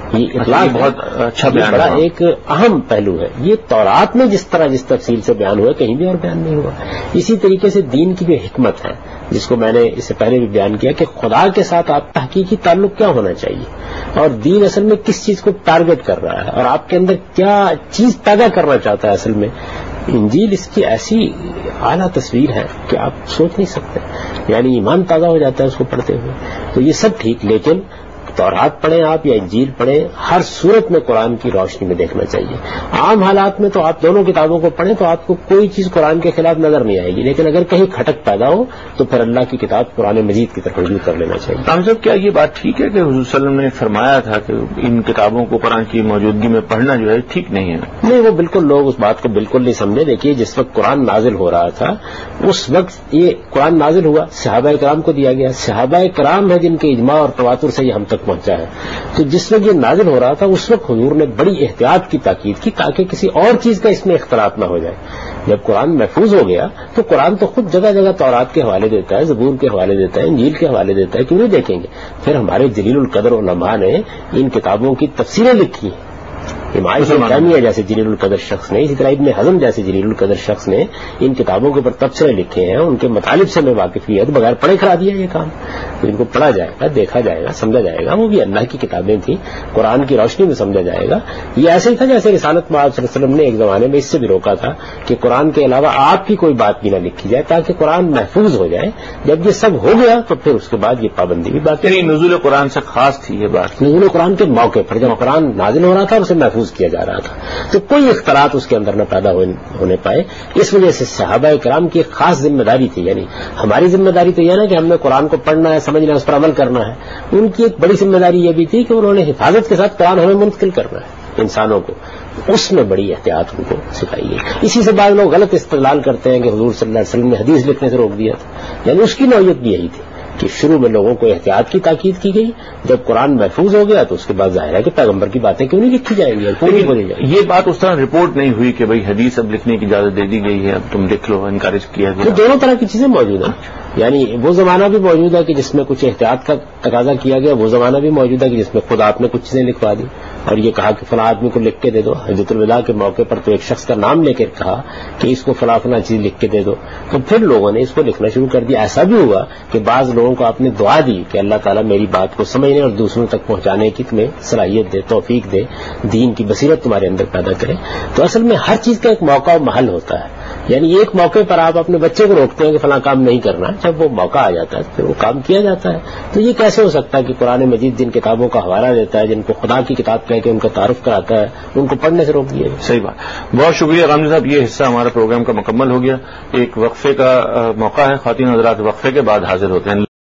یہ اطلاق بہت اچھا بیان بڑا ایک اہم پہلو ہے. یہ تورات میں جس تفصیل سے بیان ہوا کہیں بھی اور بیان نہیں ہوا. اسی طریقے سے دین کی جو حکمت ہے جس کو میں نے اس سے پہلے بھی بیان کیا کہ خدا کے ساتھ آپ کا حقیقی تعلق کیا ہونا چاہیے اور دین اصل میں کس چیز کو ٹارگٹ کر رہا ہے اور آپ کے اندر کیا چیز پیدا کرنا چاہتا ہے. اصل میں انجیل اس کی ایسی اعلیٰ تصویر ہے کہ آپ سوچ نہیں سکتے. یعنی ایمان تازہ ہو جاتا ہے اس کو پڑھتے ہوئے. تو یہ سب ٹھیک، لیکن تورات پڑھیں آپ یا انجیل پڑھیں، ہر صورت میں قرآن کی روشنی میں دیکھنا چاہیے. عام حالات میں تو آپ دونوں کتابوں کو پڑھیں تو آپ کو کوئی چیز قرآن کے خلاف نظر نہیں آئے گی، لیکن اگر کہیں کھٹک پیدا ہو تو پھر اللہ کی کتاب قرآن مجید کی طرف رجوع کر لینا چاہیے. صاحب کیا یہ بات ٹھیک ہے کہ حضور صلی اللہ علیہ وسلم نے فرمایا تھا کہ ان کتابوں کو قرآن کی موجودگی میں پڑھنا جو ہے ٹھیک نہیں ہے؟ نہیں، وہ بالکل لوگ اس بات کو بالکل نہیں سمجھے. دیکھیے جس وقت قرآن نازل ہو رہا تھا اس وقت یہ قرآن نازل ہوا، صحابہ کرام کو دیا گیا. صحابہ کرام ہے جن کے اجماع اور تواتر سے یہ ہم تک پہنچا ہے. تو جس وقت یہ نازل ہو رہا تھا اس وقت حضور نے بڑی احتیاط کی تاکید کی تاکہ کسی اور چیز کا اس میں اختلاط نہ ہو جائے. جب قرآن محفوظ ہو گیا تو قرآن تو خود جگہ جگہ تورات کے حوالے دیتا ہے، زبور کے حوالے دیتا ہے، انجیل کے حوالے دیتا ہے. کیوں نہیں دیکھیں گے؟ پھر ہمارے جلیل القدر علماء نے ان کتابوں کی تفسیریں لکھی ہیں. امام شامی جیسے جلیل القدر شخص نے، اسی طرح ابن حزم جیسے جلیل القدر شخص نے ان کتابوں کے اوپر تبصرے لکھے ہیں. ان کے مطالب سے میں واقف ہی ہے تو بغیر پڑھے کرا دیا یہ کام. ان کو پڑھا جائے گا، دیکھا جائے گا، سمجھا جائے گا. وہ بھی اللہ کی کتابیں تھیں، قرآن کی روشنی میں سمجھا جائے گا. یہ ایسے ہی تھا جیسے رسالت میں آپ صلی اللہ علیہ وسلم نے ایک زمانے میں اس سے بھی روکا تھا کہ قرآن کے علاوہ آپ کی کوئی بات بھی نہ لکھی جائے تاکہ قرآن محفوظ ہو جائے. جب یہ سب ہو گیا تو پھر اس کے بعد یہ پابندی بھی بات. نزول قرآن سے خاص تھی یہ بات، نزول قرآن کے موقع پر جب قرآن نازل ہو رہا تھا اسے محفوظ کیا جا رہا تھا تو کوئی اختلاط اس کے اندر نہ پیدا ہونے پائے. اس وجہ سے صحابہ کرام کی ایک خاص ذمہ داری تھی. یعنی ہماری ذمہ داری تو یہ نا کہ ہم نے قرآن کو پڑھنا ہے، سمجھنا ہے، اس پر عمل کرنا ہے. ان کی ایک بڑی ذمہ داری یہ بھی تھی کہ انہوں نے حفاظت کے ساتھ قرآن ہمیں منتقل کرنا ہے انسانوں کو. اس میں بڑی احتیاط ان کو سکھائی گئی. اسی سے بعض لوگ غلط استدلال کرتے ہیں کہ حضور صلی اللہ علیہ وسلم نے حدیث لکھنے سے روک دیا تھا. یعنی اس کی نوعیت بھی یہی تھی کہ شروع میں لوگوں کو احتیاط کی تاکید کی گئی. جب قرآن محفوظ ہو گیا تو اس کے بعد ظاہر ہے کہ پیغمبر کی باتیں کیوں نہیں لکھی جائیں گی اور پوری بولی جائیں گی. یہ بات اس طرح رپورٹ نہیں ہوئی کہ بھئی حدیث اب لکھنے کی اجازت دے دی گئی ہے، اب تم لکھ لو، انکریج کیا گیا. دونوں طرح کی چیزیں موجود ہیں. یعنی وہ زمانہ بھی موجود ہے کہ جس میں کچھ احتیاط کا تقاضا کیا گیا، وہ زمانہ بھی موجود ہے کہ جس میں خود آپ نے کچھ چیزیں لکھوا دی اور یہ کہا کہ فلاں آدمی کو لکھ کے دے دو. حجۃ الوداع کے موقع پر تو ایک شخص کا نام لے کر کہا کہ اس کو فلاں فلاں چیز لکھ کے دے دو، تو پھر لوگوں نے اس کو لکھنا شروع کر دیا. ایسا بھی ہوا کہ بعض لوگوں کو آپ نے دعا دی کہ اللہ تعالیٰ میری بات کو سمجھنے اور دوسروں تک پہنچانے کی تمہیں صلاحیت دے، توفیق دے، دین کی بصیرت تمہارے اندر پیدا کرے. تو اصل میں ہر چیز کا ایک موقع و محل ہوتا ہے. یعنی ایک موقع پر آپ اپنے بچے کو روکتے ہیں کہ فلاں کام نہیں کرنا، جب وہ موقع آ جاتا ہے پھر وہ کام کیا جاتا ہے. تو یہ کیسے ہو سکتا ہے کہ قرآن مجید جن کتابوں کا حوالہ دیتا ہے، جن کو خدا کی کتاب کہہ کے ان کا تعارف کراتا ہے، ان کو پڑھنے سے روک دیا؟ صحیح بات. بہت شکریہ غامدی صاحب. یہ حصہ ہمارا پروگرام کا مکمل ہو گیا. ایک وقفے کا موقع ہے. خواتین حضرات وقفے کے بعد حاضر ہوتے ہیں.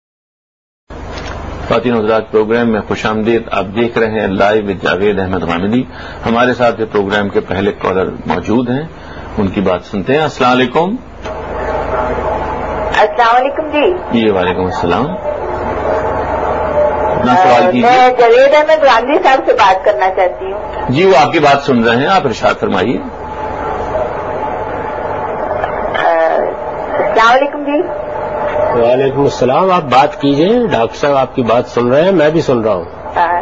خواتین حضرات پروگرام میں خوش آمدید. آپ دیکھ رہے ہیں لائیو ود جاوید احمد غامدی. ہمارے ساتھ پروگرام کے پہلے کالر موجود ہیں، ان کی بات سنتے ہیں. السلام علیکم. السلام علیکم. جی وعلیکم السلام. اپنا سوال کیجیے. میں جاوید احمد غامدی صاحب سے بات کرنا چاہتی ہوں. جی وہ آپ کی بات سن رہے ہیں، آپ ارشاد فرمائیے. السلام علیکم. جی وعلیکم السلام. آپ بات کیجیے. ڈاکٹر صاحب آپ کی بات سن رہے ہیں، میں بھی سن رہا ہوں.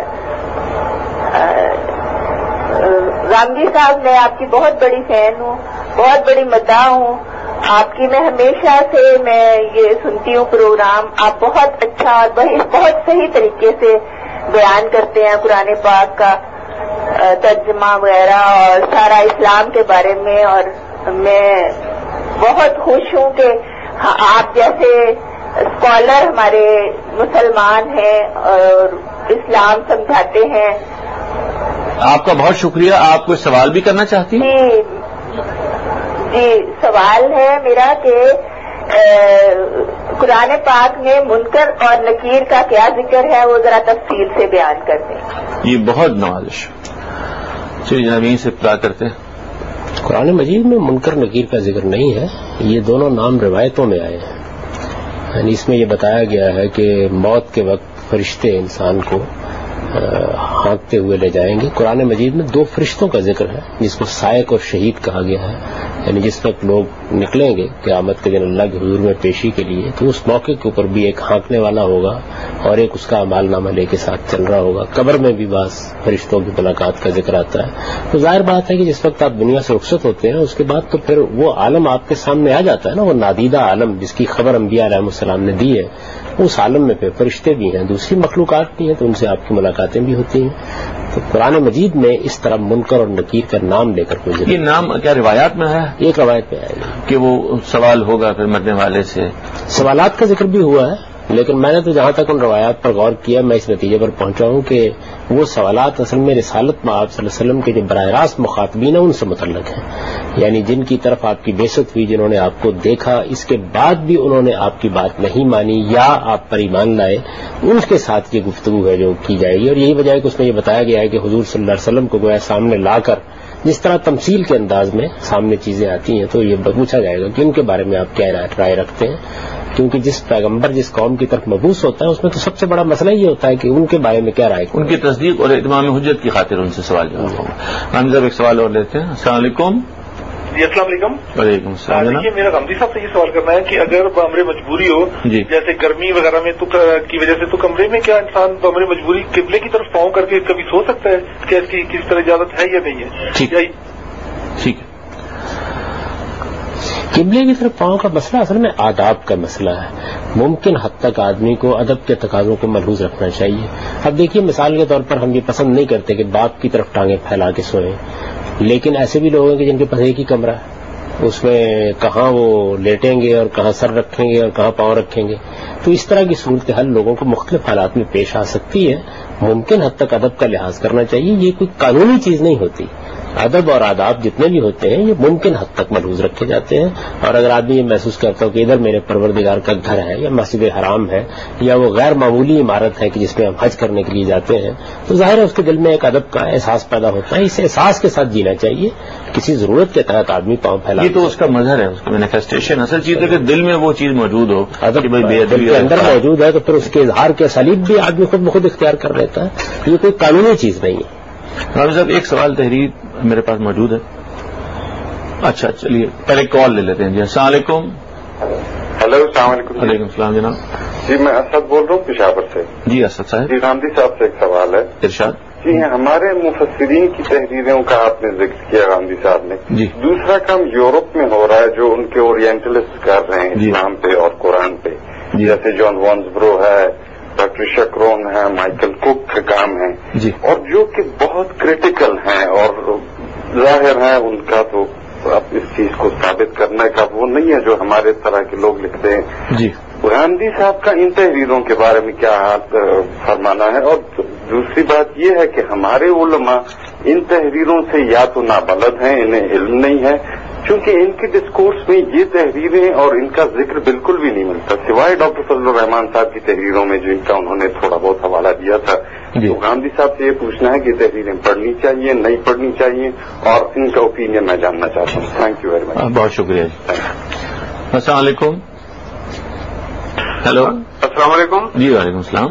غامدی صاحب میں آپ کی بہت بڑی فین ہوں، بہت بڑی مداح ہوں آپ کی. میں ہمیشہ سے میں یہ سنتی ہوں پروگرام. آپ بہت اچھا اور بہت صحیح طریقے سے بیان کرتے ہیں قرآن پاک کا ترجمہ وغیرہ اور سارا اسلام کے بارے میں. اور میں بہت خوش ہوں کہ آپ جیسے اسکالر ہمارے مسلمان ہیں اور اسلام سمجھاتے ہیں. آپ کا بہت شکریہ. آپ کوئی سوال بھی کرنا چاہتی ہیں؟ جی سوال ہے میرا کہ قرآن پاک میں منکر اور نکیر کا کیا ذکر ہے، وہ ذرا تفصیل سے بیان کر دیں. یہ بہت نوازش. چلیے جناب یہیں سے ابتدا کرتے ہیں. قرآن مجید میں منکر نکیر کا ذکر نہیں ہے. یہ دونوں نام روایتوں میں آئے ہیں. یعنی اس میں یہ بتایا گیا ہے کہ موت کے وقت فرشتے انسان کو ہانکتے ہوئے لے جائیں گے. قرآن مجید میں 2 فرشتوں کا ذکر ہے جس کو سائق اور شہید کہا گیا ہے. یعنی جس وقت لوگ نکلیں گے قیامت کے دن اللہ کے حضور میں پیشی کے لیے تو اس موقع کے اوپر بھی ایک ہانکنے والا ہوگا اور ایک اس کا اعمال نامہ لے کے ساتھ چل رہا ہوگا. قبر میں بھی بعض فرشتوں کی ملاقات کا ذکر آتا ہے. تو ظاہر بات ہے کہ جس وقت آپ دنیا سے رخصت ہوتے ہیں اس کے بعد تو پھر وہ عالم آپ کے سامنے آ جاتا ہے نا, وہ نادیدہ عالم جس کی خبر انبیاء علیہ السلام نے دی ہے. اس عالم میں پھر فرشتے بھی ہیں, دوسری مخلوقات بھی ہیں, تو ان سے آپ کی ملاقاتیں بھی ہوتی ہیں. تو قرآن مجید میں اس طرح منکر اور نکیر کا نام لے کر کوئی یہ نام کیا روایات میں ہے؟ ایک روایت میں ہے کہ وہ سوال ہوگا پھر مرنے والے سے. سوالات کا ذکر بھی ہوا ہے, لیکن میں نے تو جہاں تک ان روایات پر غور کیا میں اس نتیجے پر پہنچا ہوں کہ وہ سوالات اصل میں رسالت میں آپ صلی اللہ علیہ وسلم کے جو براہ راست مخاطبین ہیں ان سے متعلق ہیں. یعنی جن کی طرف آپ کی بعثت ہوئی, جنہوں نے آپ کو دیکھا, اس کے بعد بھی انہوں نے آپ کی بات نہیں مانی یا آپ پر ایمان لائے, ان کے ساتھ یہ گفتگو ہے جو کی جائے گی. اور یہی وجہ ہے کہ اس میں یہ بتایا گیا ہے کہ حضور صلی اللہ علیہ وسلم کو گویا سامنے لا کر جس طرح تمثیل کے انداز میں سامنے چیزیں آتی ہیں تو یہ پوچھا جائے گا کہ ان کے بارے میں آپ کیا رائے رکھتے ہیں. کیونکہ جس پیغمبر جس قوم کی طرف مبعوث ہوتا ہے اس میں تو سب سے بڑا مسئلہ یہ ہوتا ہے کہ ان کے بارے میں کیا رائے, ان کی تصدیق اور اتمام حجت کی خاطر ان سے سوال جواب ہوگا. ہم جب ایک سوال اور لیتے ہیں. السلام علیکم. جی السلام علیکم. وعلیکم السلام. دیکھیے میرا غمزی صاحب سے یہ سوال کرنا ہے کہ اگر بامر مجبوری ہو جی جیسے گرمی وغیرہ میں کی وجہ سے, تو کمرے میں کیا انسان بامر مجبوری قبلے کی طرف پاؤں کر کے کبھی سو سکتا ہے؟ کیا اس کی کس طرح اجازت ہے یا نہیں ہے؟ ٹھیک ہے. قبلے کی طرف پاؤں کا مسئلہ اصل میں آداب کا مسئلہ ہے. ممکن حد تک آدمی کو ادب کے تقاضوں کو ملحوظ رکھنا چاہیے. اب دیکھیے مثال کے طور پر ہم یہ پسند نہیں کرتے کہ باپ کی طرف ٹانگیں پھیلا کے سوئیں, لیکن ایسے بھی لوگ ہیں کہ جن کے پاس ایک ہی کمرہ ہے, اس میں کہاں وہ لیٹیں گے اور کہاں سر رکھیں گے اور کہاں پاؤں رکھیں گے. تو اس طرح کی صورتحال لوگوں کو مختلف حالات میں پیش آ سکتی ہے. ممکن حد تک ادب کا لحاظ کرنا چاہیے. یہ کوئی قانونی چیز نہیں ہوتی. ادب اور آداب جتنے بھی ہوتے ہیں یہ ممکن حد تک ملحوظ رکھے جاتے ہیں. اور اگر آدمی یہ محسوس کرتا ہو کہ ادھر میرے پروردگار کا گھر ہے یا مسجد حرام ہے یا وہ غیر معمولی عمارت ہے کہ جس میں ہم حج کرنے کے لیے جاتے ہیں, تو ظاہر ہے اس کے دل میں ایک ادب کا احساس پیدا ہوتا ہے. اس احساس کے ساتھ جینا چاہیے. کسی ضرورت کے تحت آدمی پاؤں پھیلا, یہ تو اس کا مظہر ہے, اس کا مینیفیسٹیشن. اصل چیز ہے کہ دل میں وہ چیز موجود ہو, ادب دل کے اندر موجود ہے, تو پھر اس کے اظہار کے اسالیب بھی آدمی خود بخود اختیار کر لیتا ہے. یہ کوئی قانونی چیز نہیں ہے. حافظ صاحب ایک سوال تحریر میرے پاس موجود ہے. اچھا چلیے پہلے کال لے لیتے ہیں. جی السلام علیکم. ہیلو السلام علیکم. وعلیکم السلام جناب. جی میں اسد بول رہا ہوں پشاور سے. جی اسد صاحب. جی غامدی صاحب سے ایک سوال ہے. ارشاد. جی ہمارے مفسرین کی تحریروں کا آپ نے ذکر کیا غامدی صاحب نے. جی. دوسرا کام یورپ میں ہو رہا ہے جو ان کے اورینٹلسٹ کر رہے ہیں اسلام پہ اور قرآن پہ, جیسے جان وانسبرو ہے, ڈاکٹر شکرون ہے, مائیکل کوک کا کام ہے, اور جو کہ بہت کریٹیکل ہیں اور ظاہر ہیں ان کا تو اب اس چیز کو ثابت کرنے کا وہ نہیں ہے جو ہمارے طرح کے لوگ لکھتے ہیں. غامدی صاحب کا ان تحریروں کے بارے میں کیا فرمانا ہے؟ اور دوسری بات یہ ہے کہ ہمارے علماء ان تحریروں سے یا تو نابلد ہیں, انہیں علم نہیں ہے, کیونکہ ان کے ڈسکورس میں یہ تحریریں اور ان کا ذکر بالکل بھی نہیں ملتا, سوائے ڈاکٹر فضل الرحمان صاحب کی تحریروں میں جو ان کا انہوں نے تھوڑا بہت حوالہ دیا تھا. تو غامدی صاحب سے یہ پوچھنا ہے کہ تحریریں پڑھنی چاہیے, نہیں پڑھنی چاہیے, اور ان کا اوپینین میں جاننا چاہتا ہوں. Thank you very much. بہت شکریہ. السلام علیکم. ہیلو السلام علیکم. جی وعلیکم السلام.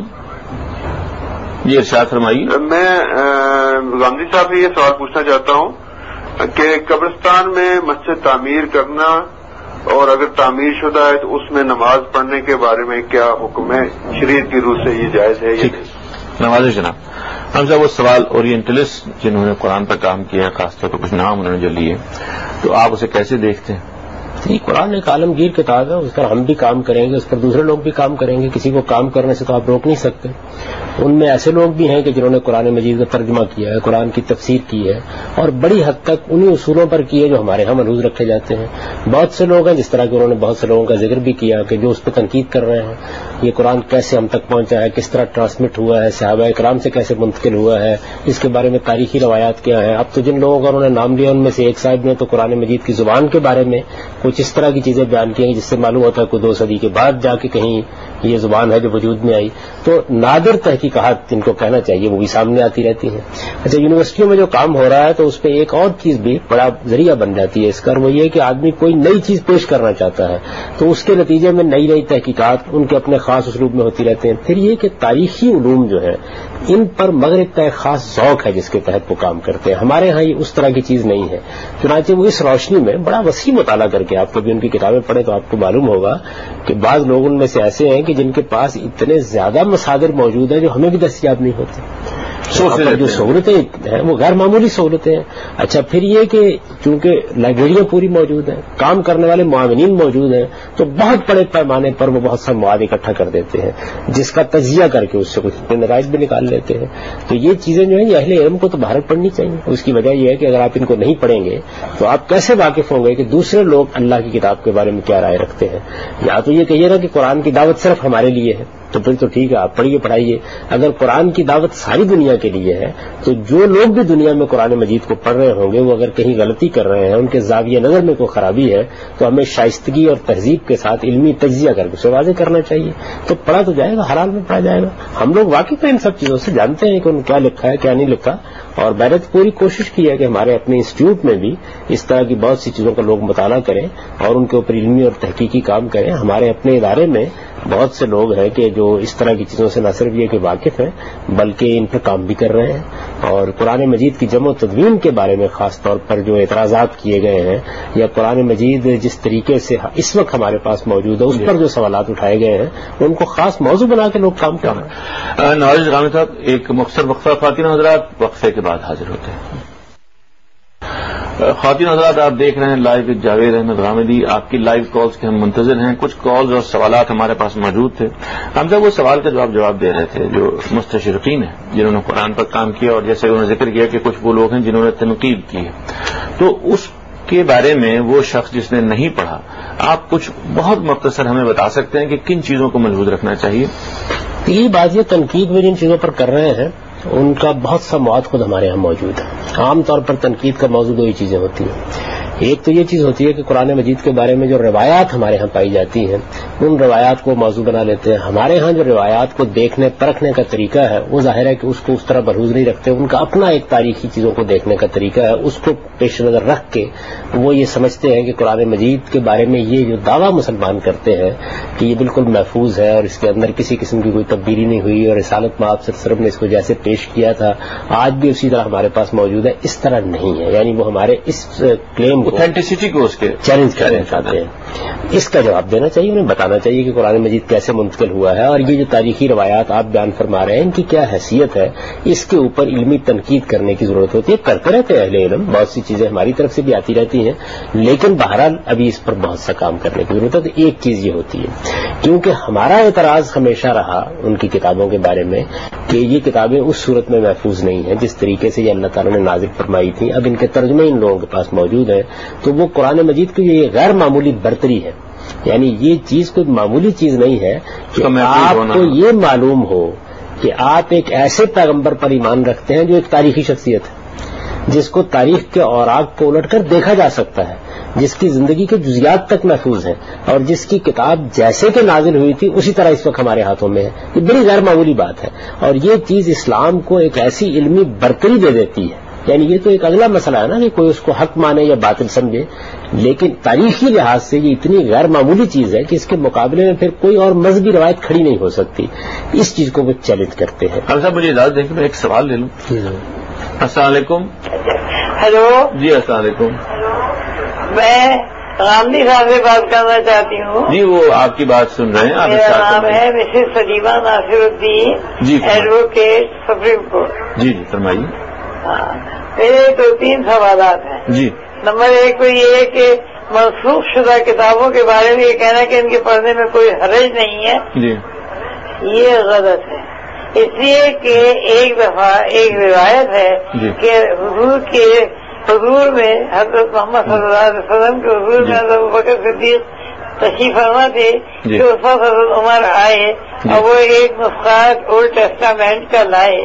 جی ارشاد فرمائیے. میں غامدی صاحب سے یہ سوال پوچھنا چاہتا ہوں کہ قبرستان میں مسجد تعمیر کرنا اور اگر تعمیر شدہ ہے تو اس میں نماز پڑھنے کے بارے میں کیا حکم ہے؟ شریعت کی روح سے یہ جائز ہے یا نہیں؟ نواز جناب. ہم صاحب وہ سوال اورینٹلسٹ جنہوں نے قرآن پر کام کیا ہے, خاص طور پر کچھ نام انہوں نے جو لیے, تو آپ اسے کیسے دیکھتے ہیں؟ قرآن ایک عالمگیر کتاب ہے, اس پر ہم بھی کام کریں گے, اس پر دوسرے لوگ بھی کام کریں گے. کسی کو کام کرنے سے تو آپ روک نہیں سکتے. ان میں ایسے لوگ بھی ہیں کہ جنہوں نے قرآن مجید کا ترجمہ کیا ہے, قرآن کی تفسیر کی ہے, اور بڑی حد تک انہی اصولوں پر کی ہے جو ہمارے ہاں ملحوظ رکھے جاتے ہیں. بہت سے لوگ ہیں جس طرح کہ انہوں نے بہت سے لوگوں کا ذکر بھی کیا کہ جو اس پہ تنقید کر رہے ہیں, یہ قرآن کیسے ہم تک پہنچا ہے, کس طرح ٹرانسمٹ ہوا ہے, صحابہ اکرام سے کیسے منتقل ہوا ہے, اس کے بارے میں تاریخی روایات کیا ہیں. اب تو جن لوگوں کا انہوں نے نام لیا ان میں سے ایک صاحب نے تو قرآن مجید کی زبان کے بارے میں کچھ اس طرح کی چیزیں بیان کی ہیں جس سے معلوم ہوتا ہے کہ 2 صدی کے بعد جا کے کہیں یہ زبان ہے جو وجود میں آئی. تو نادر نادر تحقیقات جن کو کہنا چاہیے وہ بھی سامنے آتی رہتی ہیں. اچھا، یونیورسٹیوں میں جو کام ہو رہا ہے تو اس پہ ایک اور چیز بھی بڑا ذریعہ بن جاتی ہے اس کا، وہ یہ کہ آدمی کوئی نئی چیز پیش کرنا چاہتا ہے تو اس کے نتیجے میں نئی نئی تحقیقات ان کے اپنے خاص اسلوب میں ہوتی رہتے ہیں. پھر یہ کہ تاریخی علوم جو ہے ان پر مغرب کا ایک خاص ذوق ہے جس کے تحت وہ کام کرتے ہیں. ہمارے ہاں یہ اس طرح کی چیز نہیں ہے. چنانچہ وہ اس روشنی میں بڑا وسیع مطالعہ کر کے، آپ کبھی ان کی کتابیں پڑھیں تو آپ کو معلوم ہوگا کہ بعض لوگ ان میں سے ایسے ہیں کہ جن کے پاس اتنے زیادہ مصادر موجود ہیں جو ہمیں بھی دستیاب نہیں ہوتے. جو سہولتیں ہیں وہ غیر معمولی سہولتیں ہیں. اچھا، پھر یہ کہ چونکہ لائبریریاں پوری موجود ہیں، کام کرنے والے معاونین موجود ہیں، تو بہت بڑے پیمانے پر وہ بہت سا مواد اکٹھا کر دیتے ہیں جس کا تجزیہ کر کے اس سے کچھ نتائج بھی نکال لیتے ہیں. تو یہ چیزیں جو ہیں یہ اہل علم کو تو باہر پڑھنی چاہیے. اس کی وجہ یہ ہے کہ اگر آپ ان کو نہیں پڑھیں گے تو آپ کیسے واقف ہوں گے کہ دوسرے لوگ اللہ کی کتاب کے بارے میں کیا رائے رکھتے ہیں. یا تو یہ کہیے نا کہ قرآن کی دعوت صرف ہمارے لیے ہے تو پھر تو ٹھیک ہے، آپ پڑھیے پڑھائیے. اگر قرآن کی دعوت ساری دنیا کے لیے ہے تو جو لوگ بھی دنیا میں قرآن مجید کو پڑھ رہے ہوں گے وہ اگر کہیں غلطی کر رہے ہیں، ان کے زاویہ نظر میں کوئی خرابی ہے تو ہمیں شائستگی اور تہذیب کے ساتھ علمی تجزیہ کر کے اسے واضح کرنا چاہیے. تو پڑھا تو جائے گا، حلال میں پڑھا جائے گا. ہم لوگ واقف ہیں ان سب چیزوں سے، جانتے ہیں کہ ان کیا لکھا ہے کیا نہیں لکھا. اور میں نے پوری کوشش کی ہے کہ ہمارے اپنے انسٹیٹیوٹ میں بھی اس طرح کی بہت سی چیزوں کا لوگ مطالعہ کریں اور ان کے اوپر علمی اور تحقیقی کام کریں. ہمارے اپنے ادارے میں بہت سے لوگ ہیں کہ جو اس طرح کی چیزوں سے نہ صرف یہ کہ واقف ہیں بلکہ ان پر کام بھی کر رہے ہیں. اور قرآن مجید کی جمع و تدوین کے بارے میں خاص طور پر جو اعتراضات کیے گئے ہیں یا قرآن مجید جس طریقے سے اس وقت ہمارے پاس موجود ہے اس پر جو سوالات اٹھائے گئے ہیں ان کو خاص موضوع بنا کے لوگ کام کر رہے ہیں. نواز غامی صاحب، ایک مختصر وقفہ. خواتین حضرات وقفے کے بعد حاضر ہوتے ہیں. خواتین حضرات، آپ دیکھ رہے ہیں لائیو جاوید احمد غامدی. آپ کی لائیو کالز کے ہم منتظر ہیں. کچھ کالز اور سوالات ہمارے پاس موجود تھے. ہم صاحب وہ سوال کا جواب دے رہے تھے جو مستشرقین ہیں جنہوں نے قرآن پر کام کیا، اور جیسے انہوں نے ذکر کیا کہ کچھ وہ لوگ ہیں جنہوں نے تنقید کی ہے، تو اس کے بارے میں وہ شخص جس نے نہیں پڑھا، آپ کچھ بہت مختصر ہمیں بتا سکتے ہیں کہ کن چیزوں کو ملحوظ رکھنا چاہیے؟ یہ بات یہ تنقید میں جن چیزوں پر کر رہے ہیں ان کا بہت سا مواد خود ہمارے ہاں موجود ہے. عام طور پر تنقید کا موضوع دو ہی چیزیں ہوتی ہیں. ایک تو یہ چیز ہوتی ہے کہ قرآن مجید کے بارے میں جو روایات ہمارے ہاں پائی جاتی ہیں ان روایات کو موضوع بنا لیتے ہیں. ہمارے ہاں جو روایات کو دیکھنے پرکھنے کا طریقہ ہے وہ ظاہر ہے کہ اس کو اس طرح ملحوظ نہیں رکھتے. ان کا اپنا ایک تاریخی چیزوں کو دیکھنے کا طریقہ ہے، اس کو پیش نظر رکھ کے وہ یہ سمجھتے ہیں کہ قرآن مجید کے بارے میں یہ جو دعویٰ مسلمان کرتے ہیں کہ یہ بالکل محفوظ ہے اور اس کے اندر کسی قسم کی کوئی تبدیلی نہیں ہوئی اور رسالت مآب صلی اللہ علیہ وسلم نے اس کو جیسے پیش کیا تھا آج بھی اسی طرح ہمارے پاس موجود ہے، اس طرح نہیں ہے. یعنی وہ ہمارے اس کلیم کو اوتھینٹسٹی کو اس کے چیلنج کرنا چاہتے ہیں. اس کا جواب دینا چاہیے، انہیں بتانا چاہیے کہ قرآن مجید کیسے منتقل ہوا ہے اور یہ جو تاریخی روایات آپ بیان فرما رہے ہیں ان کی کیا حیثیت ہے. اس کے اوپر علمی تنقید کرنے کی ضرورت ہوتی ہے. کرتے رہتے ہیں اہل علم، بہت سی چیزیں ہماری طرف سے بھی آتی رہتی ہیں، لیکن بہرحال ابھی اس پر بہت سا کام کرنے کی ضرورت ہے. تو ایک چیز یہ ہوتی ہے کیونکہ ہمارا اعتراض ہمیشہ رہا ان کی کتابوں کے بارے میں کہ یہ کتابیں اس صورت میں محفوظ نہیں ہیں جس طریقے سے یہ اللہ تعالیٰ نے نازل فرمائی تھی. اب ان کے ترجمے ان لوگوں کے پاس موجود ہیں تو وہ قرآن مجید کی یہ غیر معمولی برتری ہے. یعنی یہ چیز کوئی معمولی چیز نہیں ہے کہ آپ کو یہ معلوم ہو کہ آپ ایک ایسے پیغمبر پر ایمان رکھتے ہیں جو ایک تاریخی شخصیت ہے جس کو تاریخ کے اوراق کو الٹ کر دیکھا جا سکتا ہے، جس کی زندگی کے جزیات تک محفوظ ہیں اور جس کی کتاب جیسے کہ نازل ہوئی تھی اسی طرح اس وقت ہمارے ہاتھوں میں ہے. یہ بڑی غیر معمولی بات ہے اور یہ چیز اسلام کو ایک ایسی علمی برتری دے دیتی ہے. یعنی یہ تو ایک اگلا مسئلہ ہے نا کہ کوئی اس کو حق مانے یا باطل سمجھے، لیکن تاریخی لحاظ سے یہ اتنی غیر معمولی چیز ہے کہ اس کے مقابلے میں پھر کوئی اور مذہبی روایت کھڑی نہیں ہو سکتی. اس چیز کو وہ چیلنج کرتے ہیں. صاحب مجھے اجازت دیں کہ میں ایک سوال لے لوں. السلام علیکم. ہیلو. جی السلام علیکم. میں غامدی صاحب سے بات کرنا چاہتی ہوں. جی وہ آپ کی بات سن رہے ہیں. میرا نام ہے Mrs Salima Nasiruddin, advocate supreme court. جی جی فرمائیے. میرے 2-3 سوالات ہیں. جی. نمبر 1 تو یہ ہے کہ منسوخ شدہ کتابوں کے بارے میں یہ کہنا کہ ان کے پڑھنے میں کوئی حرج نہیں ہے، جی یہ غلط ہے. اس لیے کہ ایک دفعہ ایک روایت ہے کہ حضور کے حضور میں حضرت محمد صلی اللہ علیہ وسلم کے حضور میں حضرت ابوبکر صدیق تشریف فرما تھے کہ اس وقت حضرت عمر آئے اور وہ ایک نسخہ اولڈ ٹیسٹامنٹ کا لائے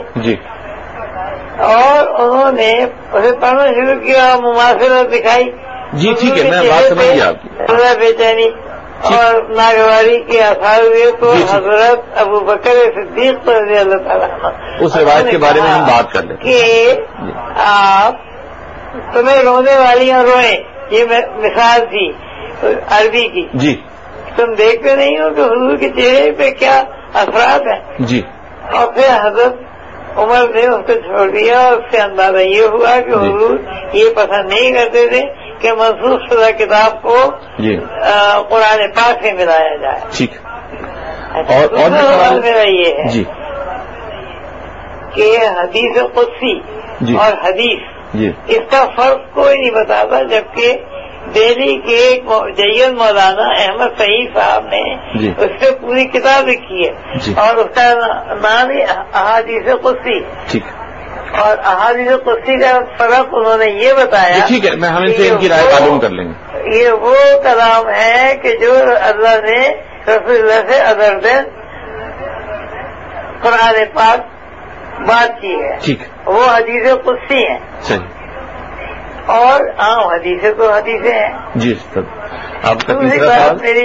اور انہوں نے اسے پڑھنا شروع کیا، مماثلت دکھائی. جی ٹھیک ہے، میں بات سمجھ گیا آپ کی. بے چینی اور ناگواری کے آثار ہوئے تو حضرت ابو بکر صدیق رضی اللہ تعالیٰ اس روایت کے بارے میں ہم بات کر لیں کہ آپ تمہیں رونے والیاں روئیں، یہ مثال تھی عربی کی. جی تم دیکھتے نہیں ہو کہ حضور کے چہرے پہ کیا اثرات ہیں. جی اور پھر حضرت عمر نے اس کو چھوڑ دیا اور اس سے اندازہ یہ ہوا کہ حضور یہ پسند نہیں کرتے تھے کہ منسوخ شدہ کتاب کو قرآن پاک سے ملایا جائے. ٹھیک. اور میرا یہ ہے جی کہ حدیث قدسی اور حدیث اس کا فرق کوئی نہیں بتاتا، جبکہ دہلی کے ایک جید مولانا احمد سعید صاحب نے اس سے پوری کتاب لکھی ہے اور اس کا نام ہے احادیث قدسی. اور احادیث قدسی کا فرق انہوں نے یہ بتایا. ٹھیک ہے، میں ہم ان سے ان کی رائے معلوم کر لیں گے. یہ وہ کلام ہے کہ جو اللہ نے رسول اللہ سے ادر دین قرآن پاک بات کی ہے. ٹھیک. وہ حدیث قدسی ہیں. صحیح. اور عام حدیثیں تو حدیثیں ہیں. جی آپ کا دوسری بات میری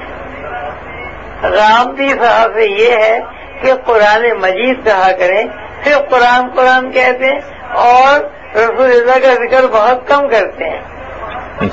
رامدی صاحب سے یہ ہے کہ قرآن مجید کہا کریں، صرف قرآن کہتے ہیں اور رسول اللہ کا ذکر بہت کم کرتے ہیں.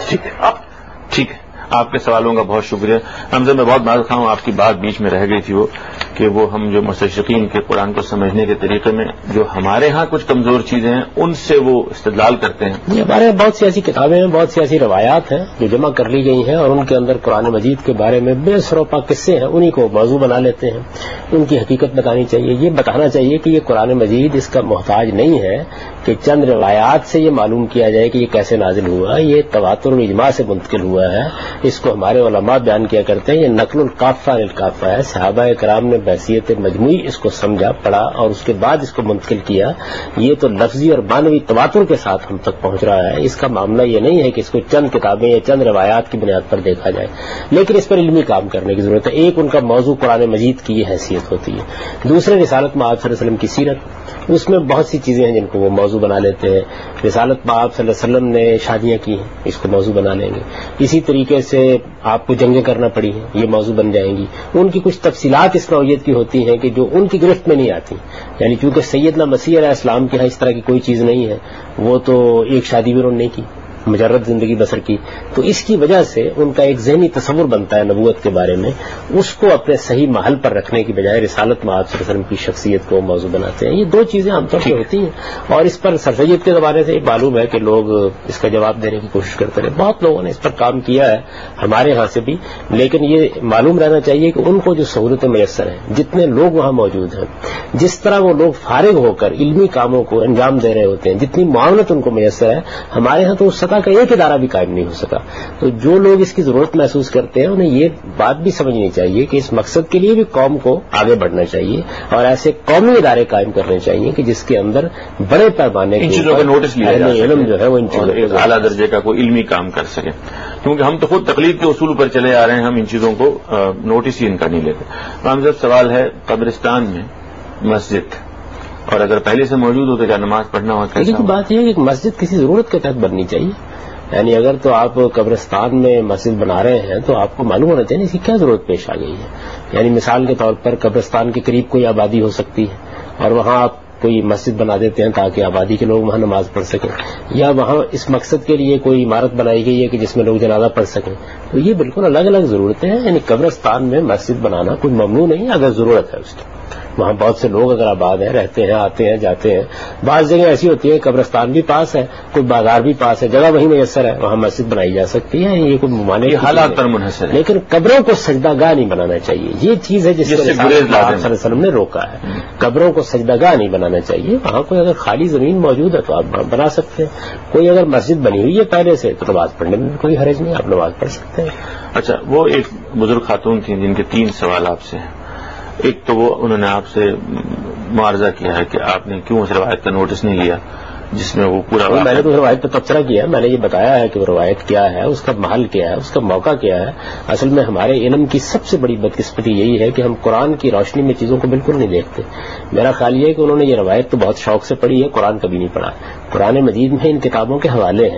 ٹھیک ہے، آپ کے سوالوں کا بہت شکریہ. حمزہ میں بہت معذرت خواہ ہوں، آپ کی بات بیچ میں رہ گئی تھی وہ کہ وہ ہم جو مستشرقین کے قرآن کو سمجھنے کے طریقے میں جو ہمارے ہاں کچھ کمزور چیزیں ہیں ان سے وہ استدلال کرتے ہیں. یہ ہمارے بہت سی ایسی کتابیں ہیں، بہت سی ایسی روایات ہیں جو جمع کر لی گئی ہیں اور ان کے اندر قرآن مجید کے بارے میں بے سروپا قصے ہیں، انہی کو موضوع بنا لیتے ہیں. ان کی حقیقت بتانی چاہیے، یہ بتانا چاہیے کہ یہ قرآن مجید اس کا محتاج نہیں ہے کہ چند روایات سے یہ معلوم کیا جائے کہ یہ کیسے نازل ہوا. یہ تواتر و اجماع سے منتقل ہوا ہے. اس کو ہمارے علماء بیان کیا کرتے ہیں، یہ نقل الکافہ للکافہ ہے. صحابہ کرام نے بحیثیت مجموعی اس کو سمجھا، پڑھا اور اس کے بعد اس کو منتقل کیا. یہ تو لفظی اور معنوی تواتر کے ساتھ ہم تک پہنچ رہا ہے. اس کا معاملہ یہ نہیں ہے کہ اس کو چند کتابیں یا چند روایات کی بنیاد پر دیکھا جائے، لیکن اس پر علمی کام کرنے کی ضرورت ہے. ایک ان کا موضوع قرآن مجید کی یہ حیثیت ہوتی ہے. دوسرے رسالت میں آپ صلی اللہ علیہ وسلم کی سیرت، اس میں بہت سی چیزیں ہیں جن کو وہ موضوع بنا لیتے ہیں. رسالت میں آپ صلی اللہ علیہ وسلم نے شادیاں کی ہیں، اس کو موضوع بنا لیں گے. اسی طریقے سے آپ کو جنگیں کرنا پڑی ہیں، یہ موضوع بن جائیں گی. ان کی کچھ تفصیلات اس نوعیت کی ہوتی ہیں کہ جو ان کی گرفت میں نہیں آتی. یعنی چونکہ سیدنا مسیح علیہ السلام کے ہاں اس طرح کی کوئی چیز نہیں ہے، وہ تو ایک شادی بھی انہوں نے نہیں کی، مجرد زندگی بسر کی. تو اس کی وجہ سے ان کا ایک ذہنی تصور بنتا ہے نبوت کے بارے میں، اس کو اپنے صحیح محل پر رکھنے کی بجائے رسالت میں آپ صلی اللہ علیہ وسلم کی شخصیت کو موضوع بناتے ہیں. یہ دو چیزیں عام طور پر ہوتی ہیں اور اس پر سر سید کے زمانے سے معلوم ہے کہ لوگ اس کا جواب دینے کی کوشش کرتے رہے. بہت لوگوں نے اس پر کام کیا ہے ہمارے ہاں سے بھی، لیکن یہ معلوم رہنا چاہیے کہ ان کو جو سہولتیں میسر ہیں، جتنے لوگ وہاں موجود ہیں، جس طرح وہ لوگ فارغ ہو کر علمی کاموں کو انجام دے رہے ہوتے ہیں، جتنی معاونت ان کو میسر ہے، ہمارے ہاں تو اس سطح کا ایک ادارہ بھی قائم نہیں ہو سکا. تو جو لوگ اس کی ضرورت محسوس کرتے ہیں انہیں یہ بات بھی سمجھنی چاہیے کہ اس مقصد کے لیے بھی قوم کو آگے بڑھنا چاہیے اور ایسے قومی ادارے قائم کرنے چاہیے کہ جس کے اندر بڑے پیمانے ان چیزوں کا نوٹس لیا جائے، علم جو ہے وہ ان چیزوں اعلیٰ درجے کا کوئی علمی کام کر سکے. کیونکہ ہم تو خود تقلید کے اصول پر چلے آ رہے ہیں، ہم ان چیزوں کو نوٹس ہی ان کا نہیں لیتے. صاحب سوال ہے، قبرستان میں مسجد اور اگر پہلے سے موجود ہو تو کیا نماز پڑھنا ہوا؟ کیسا بات یہ ہے کہ مسجد کسی ضرورت کے تحت بننی چاہیے. یعنی اگر تو آپ قبرستان میں مسجد بنا رہے ہیں تو آپ کو معلوم ہونا چاہیے اس کی کیا ضرورت پیش آ گئی ہے. یعنی مثال کے طور پر قبرستان کے قریب کوئی آبادی ہو سکتی ہے اور وہاں آپ کوئی مسجد بنا دیتے ہیں تاکہ آبادی کے لوگ وہاں نماز پڑھ سکیں، یا وہاں اس مقصد کے لیے کوئی عمارت بنائی گئی ہے کہ جس میں لوگ جنازہ پڑھ سکیں. تو یہ بالکل الگ الگ ضرورتیں ہیں. یعنی قبرستان میں مسجد بنانا کوئی ممنوع نہیں اگر ضرورت ہے اس کی. وہاں بہت سے لوگ اگر آباد ہیں، رہتے ہیں، آتے ہیں، جاتے ہیں. بعض جگہ ایسی ہوتی ہے قبرستان بھی پاس ہے، کوئی بازار بھی پاس ہے، جگہ وہیں میسر ہے، وہاں مسجد بنائی جا سکتی ہے. یہ کوئی ممانع حالات پر منحصر ہے. لیکن قبروں کو سجدہ گاہ نہیں بنانا چاہیے. یہ چیز ہے جس سے صلی اللہ علیہ وسلم نے روکا ہے. قبروں کو سجدہ گاہ نہیں بنانا چاہیے. وہاں کوئی اگر خالی زمین موجود ہے تو آپ بنا سکتے ہیں. کوئی اگر مسجد بنی ہوئی ہے پہلے سے تو نماز پڑھنے میں کوئی حرج نہیں، آپ نماز پڑھ سکتے ہیں. اچھا، وہ ایک بزرگ خاتون تھیں جن کے 3 سوال آپ سے ہیں. ایک تو وہ انہوں نے آپ سے معارضہ کیا ہے کہ آپ نے کیوں اس روایت کا نوٹس نہیں لیا جس میں وہ پورا میں نے تو روایت پہ تبصرہ کیا ہے. میں نے یہ بتایا ہے کہ وہ روایت کیا ہے، اس کا محل کیا ہے، اس کا موقع کیا ہے. اصل میں ہمارے علم کی سب سے بڑی بدقسمتی یہی ہے کہ ہم قرآن کی روشنی میں چیزوں کو بالکل نہیں دیکھتے. میرا خیال یہ ہے کہ انہوں نے یہ روایت تو بہت شوق سے پڑھی ہے، قرآن کبھی نہیں پڑھا. قرآن مجید میں ان کتابوں کے حوالے ہیں.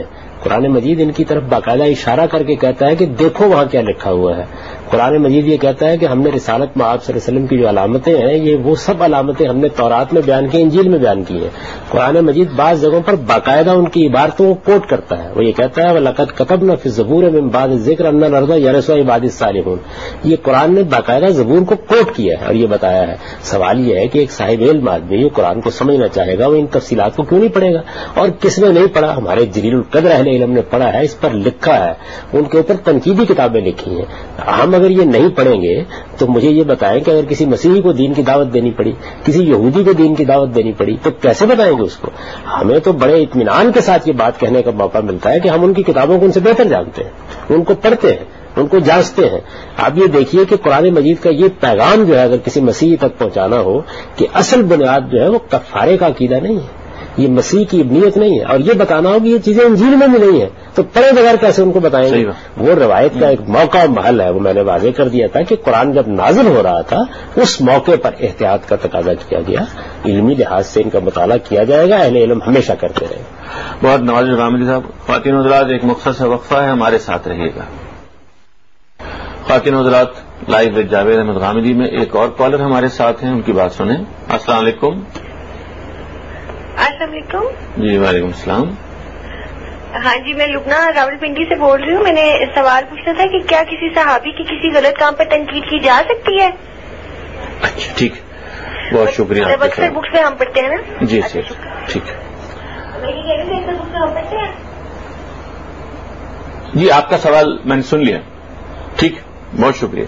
قرآن مجید ان کی طرف باقاعدہ اشارہ کر کے کہتا ہے کہ دیکھو وہاں کیا لکھا ہوا ہے. قرآن مجید یہ کہتا ہے کہ ہم نے رسالت میں آپ صلی اللہ علیہ وسلم کی جو علامتیں ہیں یہ وہ سب علامتیں ہم نے تورات میں بیان کی, انجیل میں بیان کی ہیں. قرآن مجید بعض جگہوں پر باقاعدہ ان کی عبارتوں کو کوٹ کرتا ہے. وہ یہ کہتا ہے وَلَقَدْ كَتَبْنَا فِي الزَّبُورِ مِن بَعْدِ الذِّكْرِ أَنَّ الْأَرْضَ يَرِثُهَا عِبَادِي الصَّالِحُونَ. یہ قرآن نے باقاعدہ زبور کو کوٹ کیا ہے اور یہ بتایا ہے. سوال یہ ہے کہ ایک صاحب علم آدمی یہ قرآن کو سمجھنا چاہے گا, وہ ان تفصیلات کو کیوں نہیں پڑھے گا؟ اور کس نے نہیں پڑھا؟ ہمارے جلیل القدر اہل علم نے پڑھا ہے, اس پر لکھا ہے, ان کے اوپر تنقیدی کتابیں لکھی ہیں. ہم اگر یہ نہیں پڑھیں گے تو مجھے یہ بتائیں کہ اگر کسی مسیحی کو دین کی دعوت دینی پڑی, کسی یہودی کو دین کی دعوت دینی پڑی, تو کیسے بتائیں گے اس کو؟ ہمیں تو بڑے اطمینان کے ساتھ یہ بات کہنے کا موقع ملتا ہے کہ ہم ان کی کتابوں کو ان سے بہتر جانتے ہیں, ان کو پڑھتے ہیں, ان کو جانچتے ہیں. آپ یہ دیکھیے کہ قرآن مجید کا یہ پیغام جو ہے اگر کسی مسیحی تک پہنچانا ہو کہ اصل بنیاد جو ہے وہ کفارے کا عقیدہ نہیں ہے, یہ مسیح کی ابنیت نہیں ہے, اور یہ بتانا ہو کہ یہ چیزیں انجیل میں بھی نہیں ہیں, تو پڑھے بغیر کیسے ان کو بتائیں گے؟ وہ روایت کا ایک موقع و محل ہے, وہ میں نے واضح کر دیا تھا کہ قرآن جب نازل ہو رہا تھا اس موقع پر احتیاط کا تقاضا کیا گیا. علمی لحاظ سے ان کا مطالعہ کیا جائے گا, اہل علم ہمیشہ کرتے رہے. بہت نوازش غامدی صاحب. خواتین حضرات ایک مختصر وقفہ ہے, ہمارے ساتھ رہیے گا. خواتین حضرات لائیو ود جاوید احمد غامدی میں ایک اور کالر ہمارے ساتھ ہیں, ان کی بات سنیں. السلام علیکم. السلام علیکم. جی وعلیکم السلام. ہاں جی, میں لبنہ راولپنڈی سے بول رہی ہوں. میں نے سوال پوچھنا تھا کہ کیا کسی صحابی کی کسی غلط کام پر تنقید کی جا سکتی ہے؟ اچھا ٹھیک, بہت شکریہ. اکثر بکس میں ہم پڑھتے ہیں نا. جی ٹھیک ٹھیک. جی آپ کا سوال میں نے سن لیا. ٹھیک, بہت شکریہ.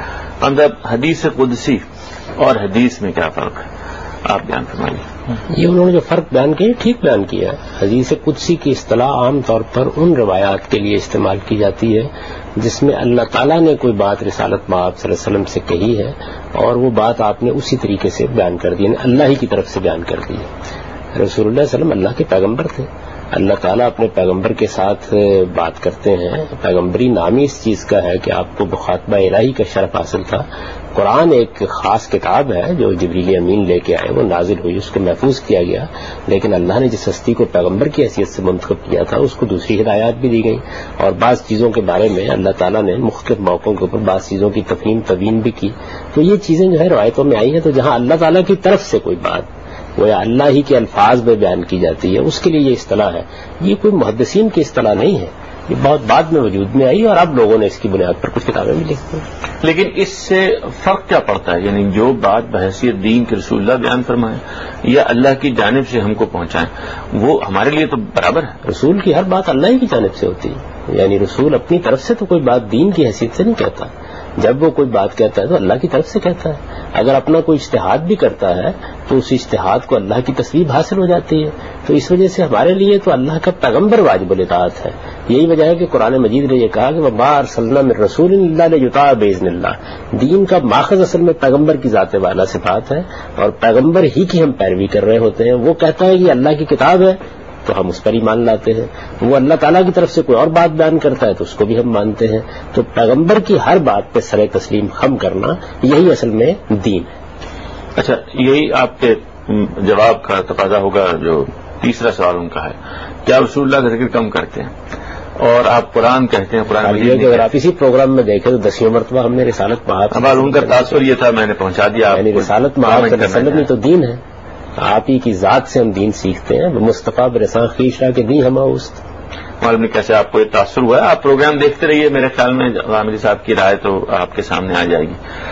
اندر حدیث قدسی اور حدیث میں کیا فرق ہے, آپ بیان فرمائیے. یہ انہوں نے جو فرق بیان کیا ٹھیک بیان کیا. حدیث قدسی کی اصطلاح عام طور پر ان روایات کے لیے استعمال کی جاتی ہے جس میں اللہ تعالیٰ نے کوئی بات رسالت میں آپ صلی اللہ علیہ وسلم سے کہی ہے اور وہ بات آپ نے اسی طریقے سے بیان کر دی, یعنی اللہ ہی کی طرف سے بیان کر دی ہے. رسول اللہ صلی اللہ علیہ وسلم اللہ کے پیغمبر تھے. اللہ تعالیٰ اپنے پیغمبر کے ساتھ بات کرتے ہیں. پیغمبری نام ہی اس چیز کا ہے کہ آپ کو مخاطبہ الہی کا شرف حاصل تھا. قرآن ایک خاص کتاب ہے جو جبریل امین لے کے آئے, وہ نازل ہوئی, اس کو محفوظ کیا گیا, لیکن اللہ نے جس ہستی کو پیغمبر کی حیثیت سے منتخب کیا تھا اس کو دوسری ہدایات بھی دی گئی, اور بعض چیزوں کے بارے میں اللہ تعالیٰ نے مختلف موقعوں کے اوپر بعض چیزوں کی تفہیم تبیین بھی کی. تو یہ چیزیں جو ہے روایتوں میں آئی ہیں. تو جہاں اللہ تعالیٰ کی طرف سے کوئی بات وہ اللہ ہی کے الفاظ میں بیان کی جاتی ہے, اس کے لیے یہ اصطلاح ہے. یہ کوئی محدثین کی اصطلاح نہیں ہے, یہ بہت بعد میں وجود میں آئی اور اب لوگوں نے اس کی بنیاد پر کچھ کتابیں بھی لکھی ہیں. لیکن اس سے فرق کیا پڑتا ہے؟ یعنی جو بات بحیثیت دین کے رسول اللہ بیان فرمائیں یا اللہ کی جانب سے ہم کو پہنچائیں, وہ ہمارے لیے تو برابر ہے. رسول کی ہر بات اللہ ہی کی جانب سے ہوتی ہے, یعنی رسول اپنی طرف سے تو کوئی بات دین کی حیثیت سے نہیں کہتا. جب وہ کوئی بات کہتا ہے تو اللہ کی طرف سے کہتا ہے. اگر اپنا کوئی اجتہاد بھی کرتا ہے تو اس اجتہاد کو اللہ کی تصویب حاصل ہو جاتی ہے. تو اس وجہ سے ہمارے لیے تو اللہ کا پیغمبر واجب الاطاعت ہے. یہی وجہ ہے کہ قرآن مجید نے یہ کہا کہ وَمَا أَرْسَلْنَا مِن رَّسُولٍ إِلَّا لِيُطَاعَ بِإِذْنِ اللَّهِ. دین کا ماخذ اصل میں پیغمبر کی ذات والا صفات ہے اور پیغمبر ہی کی ہم پیروی کر رہے ہوتے ہیں. وہ کہتا ہے کہ اللہ کی کتاب ہے تو ہم اس پر ایمان لاتے ہیں. وہ اللہ تعالیٰ کی طرف سے کوئی اور بات بیان کرتا ہے تو اس کو بھی ہم مانتے ہیں. تو پیغمبر کی ہر بات پہ سر تسلیم خم کرنا یہی اصل میں دین ہے. اچھا, یہی آپ کے جواب کا تقاضا ہوگا. جو تیسرا سوال ان کا ہے, کیا رسول اللہ کا ذکر کم کرتے ہیں اور آپ قرآن کہتے ہیں؟ قرآن مجید اگر آپ اسی پروگرام میں دیکھیں تو 10 مرتبہ ہم نے رسالت مآب, ان کا تاثر یہ تھا, میں نے پہنچا دیا. یعنی رسالت مآب صلی اللہ علیہ وسلم تو دین ہے. آپ ہی کی ذات سے ہم دین سیکھتے ہیں. مصطفیٰ برساں خیشہ کے دی ہم اوست. معلوم نہیں کیسے آپ کو یہ تاثر ہوا ہے. آپ پروگرام دیکھتے رہیے, میرے خیال میں غامدی صاحب کی رائے تو آپ کے سامنے آ جائے گی.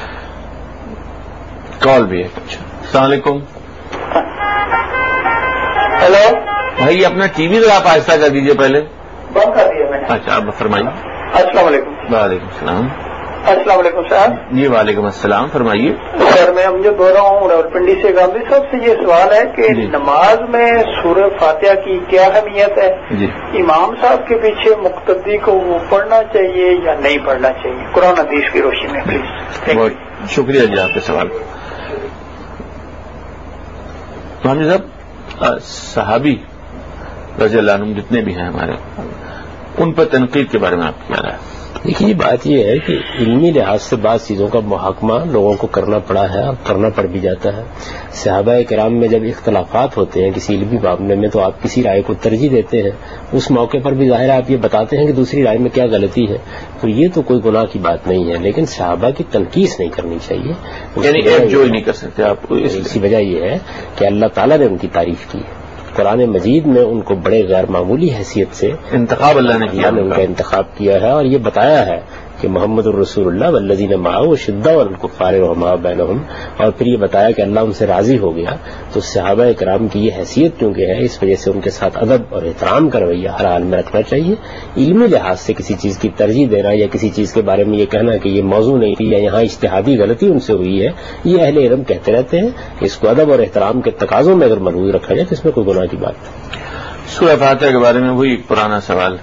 کال بھی ہے. السلام علیکم. ہیلو بھائی, اپنا ٹی وی ذرا آپ آہستہ کر دیجیے پہلے. بند کر دیا میں نے. اچھا, آپ فرمائیے. السلام علیکم. وعلیکم السلام. السلام علیکم صاحب. جی وعلیکم السلام, فرمائیے. سر میں امجد بول رہا ہوں راولپنڈی سے. غامدی صاحب سے یہ سوال ہے کہ نماز میں سورہ فاتحہ کی کیا اہمیت ہے؟ جی, امام صاحب کے پیچھے مقتدی کو وہ پڑھنا چاہیے یا نہیں پڑھنا چاہیے؟ قرآن حدیث کی روشنی میں پلیز. بہت شکریہ جی آپ کے سوال. غامدی صاحب, صحابی رضی اللہ عنہ جتنے بھی ہیں ہمارے, ان پر تنقید کے بارے میں آپ کیا رہا ہے؟ دیکھیے بات یہ ہے کہ علمی لحاظ سے بعض چیزوں کا محاکمہ لوگوں کو کرنا پڑا ہے اور کرنا پڑ بھی جاتا ہے. صحابہ کرام میں جب اختلافات ہوتے ہیں کسی علمی معاملے میں تو آپ کسی رائے کو ترجیح دیتے ہیں, اس موقع پر بھی ظاہر ہے آپ یہ بتاتے ہیں کہ دوسری رائے میں کیا غلطی ہے, تو یہ تو کوئی گناہ کی بات نہیں ہے. لیکن صحابہ کی تنقیص نہیں کرنی چاہیے, یعنی جو نہیں کر سکتے آپ. اسی وجہ یہ ہے کہ اللہ تعالیٰ نے ان کی تعریف کی. قرآن مجید میں ان کو بڑے غیر معمولی حیثیت سے انتخاب اللہ نے کیا, ان کا انتخاب کیا ہے, اور یہ بتایا ہے کہ محمد الرسول اللہ والذین معہ شدہ والکفار رحماء بینہم, اور پھر یہ بتایا کہ اللہ ان سے راضی ہو گیا. تو صحابہ کرام کی یہ حیثیت کیونکہ ہے, اس وجہ سے ان کے ساتھ ادب اور احترام کا رویہ ہر حال میں رکھنا چاہیے. علمی لحاظ سے کسی چیز کی ترجیح دینا یا کسی چیز کے بارے میں یہ کہنا کہ یہ موضوع نہیں تھی یا یہاں اجتہادی غلطی ان سے ہوئی ہے, یہ اہل علم کہتے رہتے ہیں. اس کو ادب اور احترام کے تقاضوں میں اگر ملحوظ رکھا جائے تو اس میں کوئی گناہ کی بات نہیں. سورہ فاتحہ کے بارے میں وہی ایک پرانا سوال.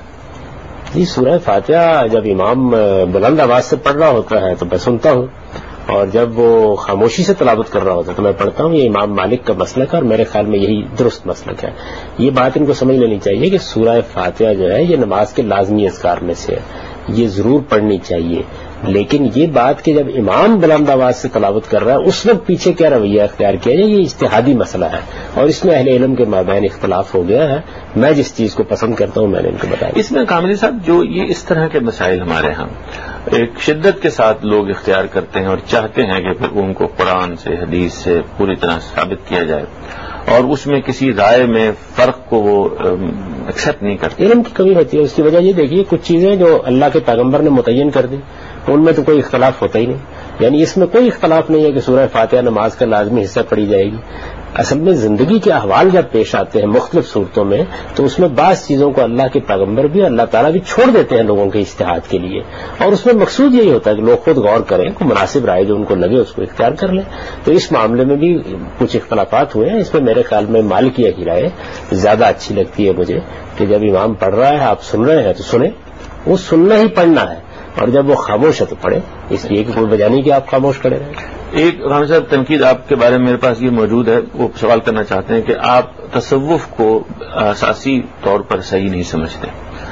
جی, سورہ فاتحہ جب امام بلند آواز سے پڑھ رہا ہوتا ہے تو میں سنتا ہوں, اور جب وہ خاموشی سے تلاوت کر رہا ہوتا ہے تو میں پڑھتا ہوں. یہ امام مالک کا مسلک ہے اور میرے خیال میں یہی درست مسلک ہے. یہ بات ان کو سمجھ لینی چاہیے کہ سورہ فاتحہ جو ہے یہ نماز کے لازمی اذکار میں سے ہے, یہ ضرور پڑھنی چاہیے. لیکن یہ بات کہ جب امام بلند آواز سے تلاوت کر رہا ہے اس وقت پیچھے کیا رویہ اختیار کیا جائے, یہ اجتہادی مسئلہ ہے اور اس میں اہل علم کے مابین اختلاف ہو گیا ہے. میں جس چیز کو پسند کرتا ہوں میں نے ان کو بتایا. اس میں کاملی صاحب جو یہ اس طرح کے مسائل ہمارے ہاں ایک شدت کے ساتھ لوگ اختیار کرتے ہیں اور چاہتے ہیں کہ پھر ان کو قرآن سے حدیث سے پوری طرح ثابت کیا جائے, اور اس میں کسی رائے میں فرق کو وہ ایکسپٹ نہیں کرتے. علم کی کمی ہوتی ہے. اس کی وجہ یہ دیکھیے کچھ چیزیں جو اللہ کے پیغمبر نے متعین کر دی ان میں تو کوئی اختلاف ہوتا ہی نہیں. یعنی اس میں کوئی اختلاف نہیں ہے کہ سورہ فاتحہ نماز کا لازمی حصہ پڑھی جائے گی. اصل میں زندگی کے احوال جب پیش آتے ہیں مختلف صورتوں میں تو اس میں بعض چیزوں کو اللہ کے پیغمبر بھی اللہ تعالیٰ بھی چھوڑ دیتے ہیں لوگوں کے اجتہاد کے لیے, اور اس میں مقصود یہی ہوتا ہے کہ لوگ خود غور کریں, کوئی مناسب رائے جو ان کو لگے اس کو اختیار کر لیں. تو اس معاملے میں بھی کچھ اختلافات ہوئے ہیں. اس میں میرے خیال میں مالکیہ کی رائے زیادہ اچھی لگتی ہے مجھے کہ جب امام پڑھ رہا ہے آپ سن رہے ہیں تو سنیں, وہ سننا ہی پڑھنا ہے, اور جب وہ خاموش ہے تو پڑھیں. اس لیے کہ کوئی وجہ نہیں کہ آپ خاموش کھڑے رہیں. ایک غام صاحب تنقید آپ کے بارے میں میرے پاس یہ موجود ہے, وہ سوال کرنا چاہتے ہیں کہ آپ تصوف کو اساسی طور پر صحیح نہیں سمجھتے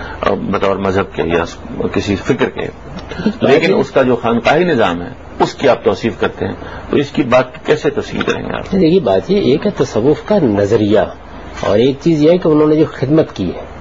بطور مذہب کے یا کسی فکر کے, لیکن اس کا جو خانقاہی نظام ہے اس کی آپ توصیف کرتے ہیں, تو اس کی بات کیسے تفصیل کریں گے آپ؟ دیکھیے بات یہ ایک ہے تصوف کا نظریہ, اور ایک چیز یہ ہے کہ انہوں نے جو خدمت کی ہے.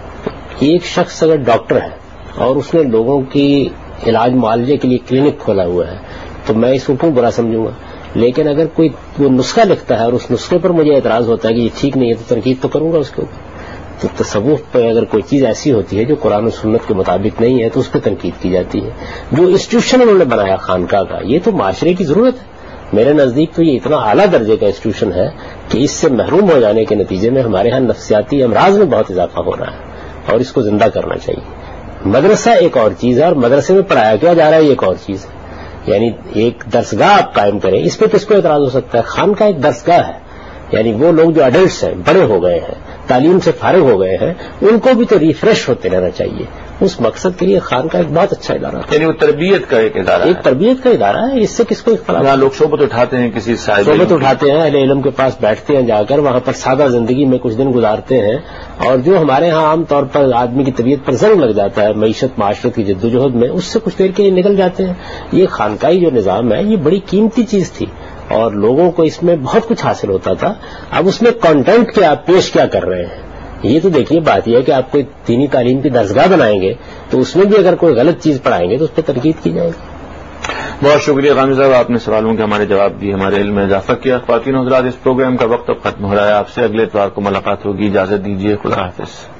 ایک شخص اگر ڈاکٹر ہے اور اس نے لوگوں کی علاج معالجے کے لیے کلینک کھولا ہوا ہے تو میں اس کو کیوں برا سمجھوں گا. لیکن اگر کوئی وہ نسخہ لکھتا ہے اور اس نسخے پر مجھے اعتراض ہوتا ہے کہ یہ ٹھیک نہیں ہے تو تنقید تو کروں گا اس کے اوپر. تو تصوف پہ اگر کوئی چیز ایسی ہوتی ہے جو قرآن و سنت کے مطابق نہیں ہے تو اس پہ تنقید کی جاتی ہے. جو انسٹیٹیوشن انہوں نے بنایا خانقاہ کا, یہ تو معاشرے کی ضرورت ہے. میرے نزدیک تو یہ اتنا اعلیٰ درجے کا انسٹیٹیوشن ہے کہ اس سے محروم ہو جانے کے نتیجے میں ہمارے ہاں نفسیاتی امراض میں بہت اضافہ ہو رہا ہے, اور اس کو زندہ کرنا چاہیے. مدرسہ ایک اور چیز ہے اور مدرسے میں پڑھایا کیا جا رہا ہے یہ ایک اور چیز ہے. یعنی ایک درسگاہ آپ قائم کریں, اس پہ کس کو اعتراض ہو سکتا ہے. خانقاہ ایک درسگاہ ہے, یعنی وہ لوگ جو ایڈلٹس ہیں, بڑے ہو گئے ہیں, تعلیم سے فارغ ہو گئے ہیں, ان کو بھی تو ریفریش ہوتے رہنا چاہیے. اس مقصد کے لیے خانقاہ ایک بہت اچھا ادارہ ہے. یعنی وہ تربیت کا ایک ادارہ ہے, ایک تربیت کا ادارہ ہے. اس سے کس کو اختلاف؟ یہاں لوگ صحبت اٹھاتے ہیں, کسی صحبت اٹھاتے ہیں, اہل علم کے پاس بیٹھتے ہیں جا کر, وہاں پر سادہ زندگی میں کچھ دن گزارتے ہیں, اور جو ہمارے ہاں عام طور پر آدمی کی طبیعت پر زنگ لگ جاتا ہے معیشت معاشرت کی جدوجہد میں, اس سے کچھ دیر کے لیے نکل جاتے ہیں. یہ خانقاہی جو نظام ہے یہ بڑی قیمتی چیز تھی اور لوگوں کو اس میں بہت کچھ حاصل ہوتا تھا. اب اس میں کنٹینٹ کیا پیش کیا کر رہے ہیں یہ تو دیکھیے. بات یہ ہے کہ آپ کوئی دینی تعلیم کی درسگاہ بنائیں گے تو اس میں بھی اگر کوئی غلط چیز پڑھائیں گے تو اس پہ تنقید کی جائے گی. بہت شکریہ غامی صاحب, آپ نے سوالوں کے ہمارے جواب دیے, ہمارے علم میں اضافہ کیا. خواتین و حضرات, اس پروگرام کا وقت اب ختم ہو رہا ہے. آپ سے اگلے اتوار کو ملاقات ہوگی. اجازت دیجیے, خدا حافظ.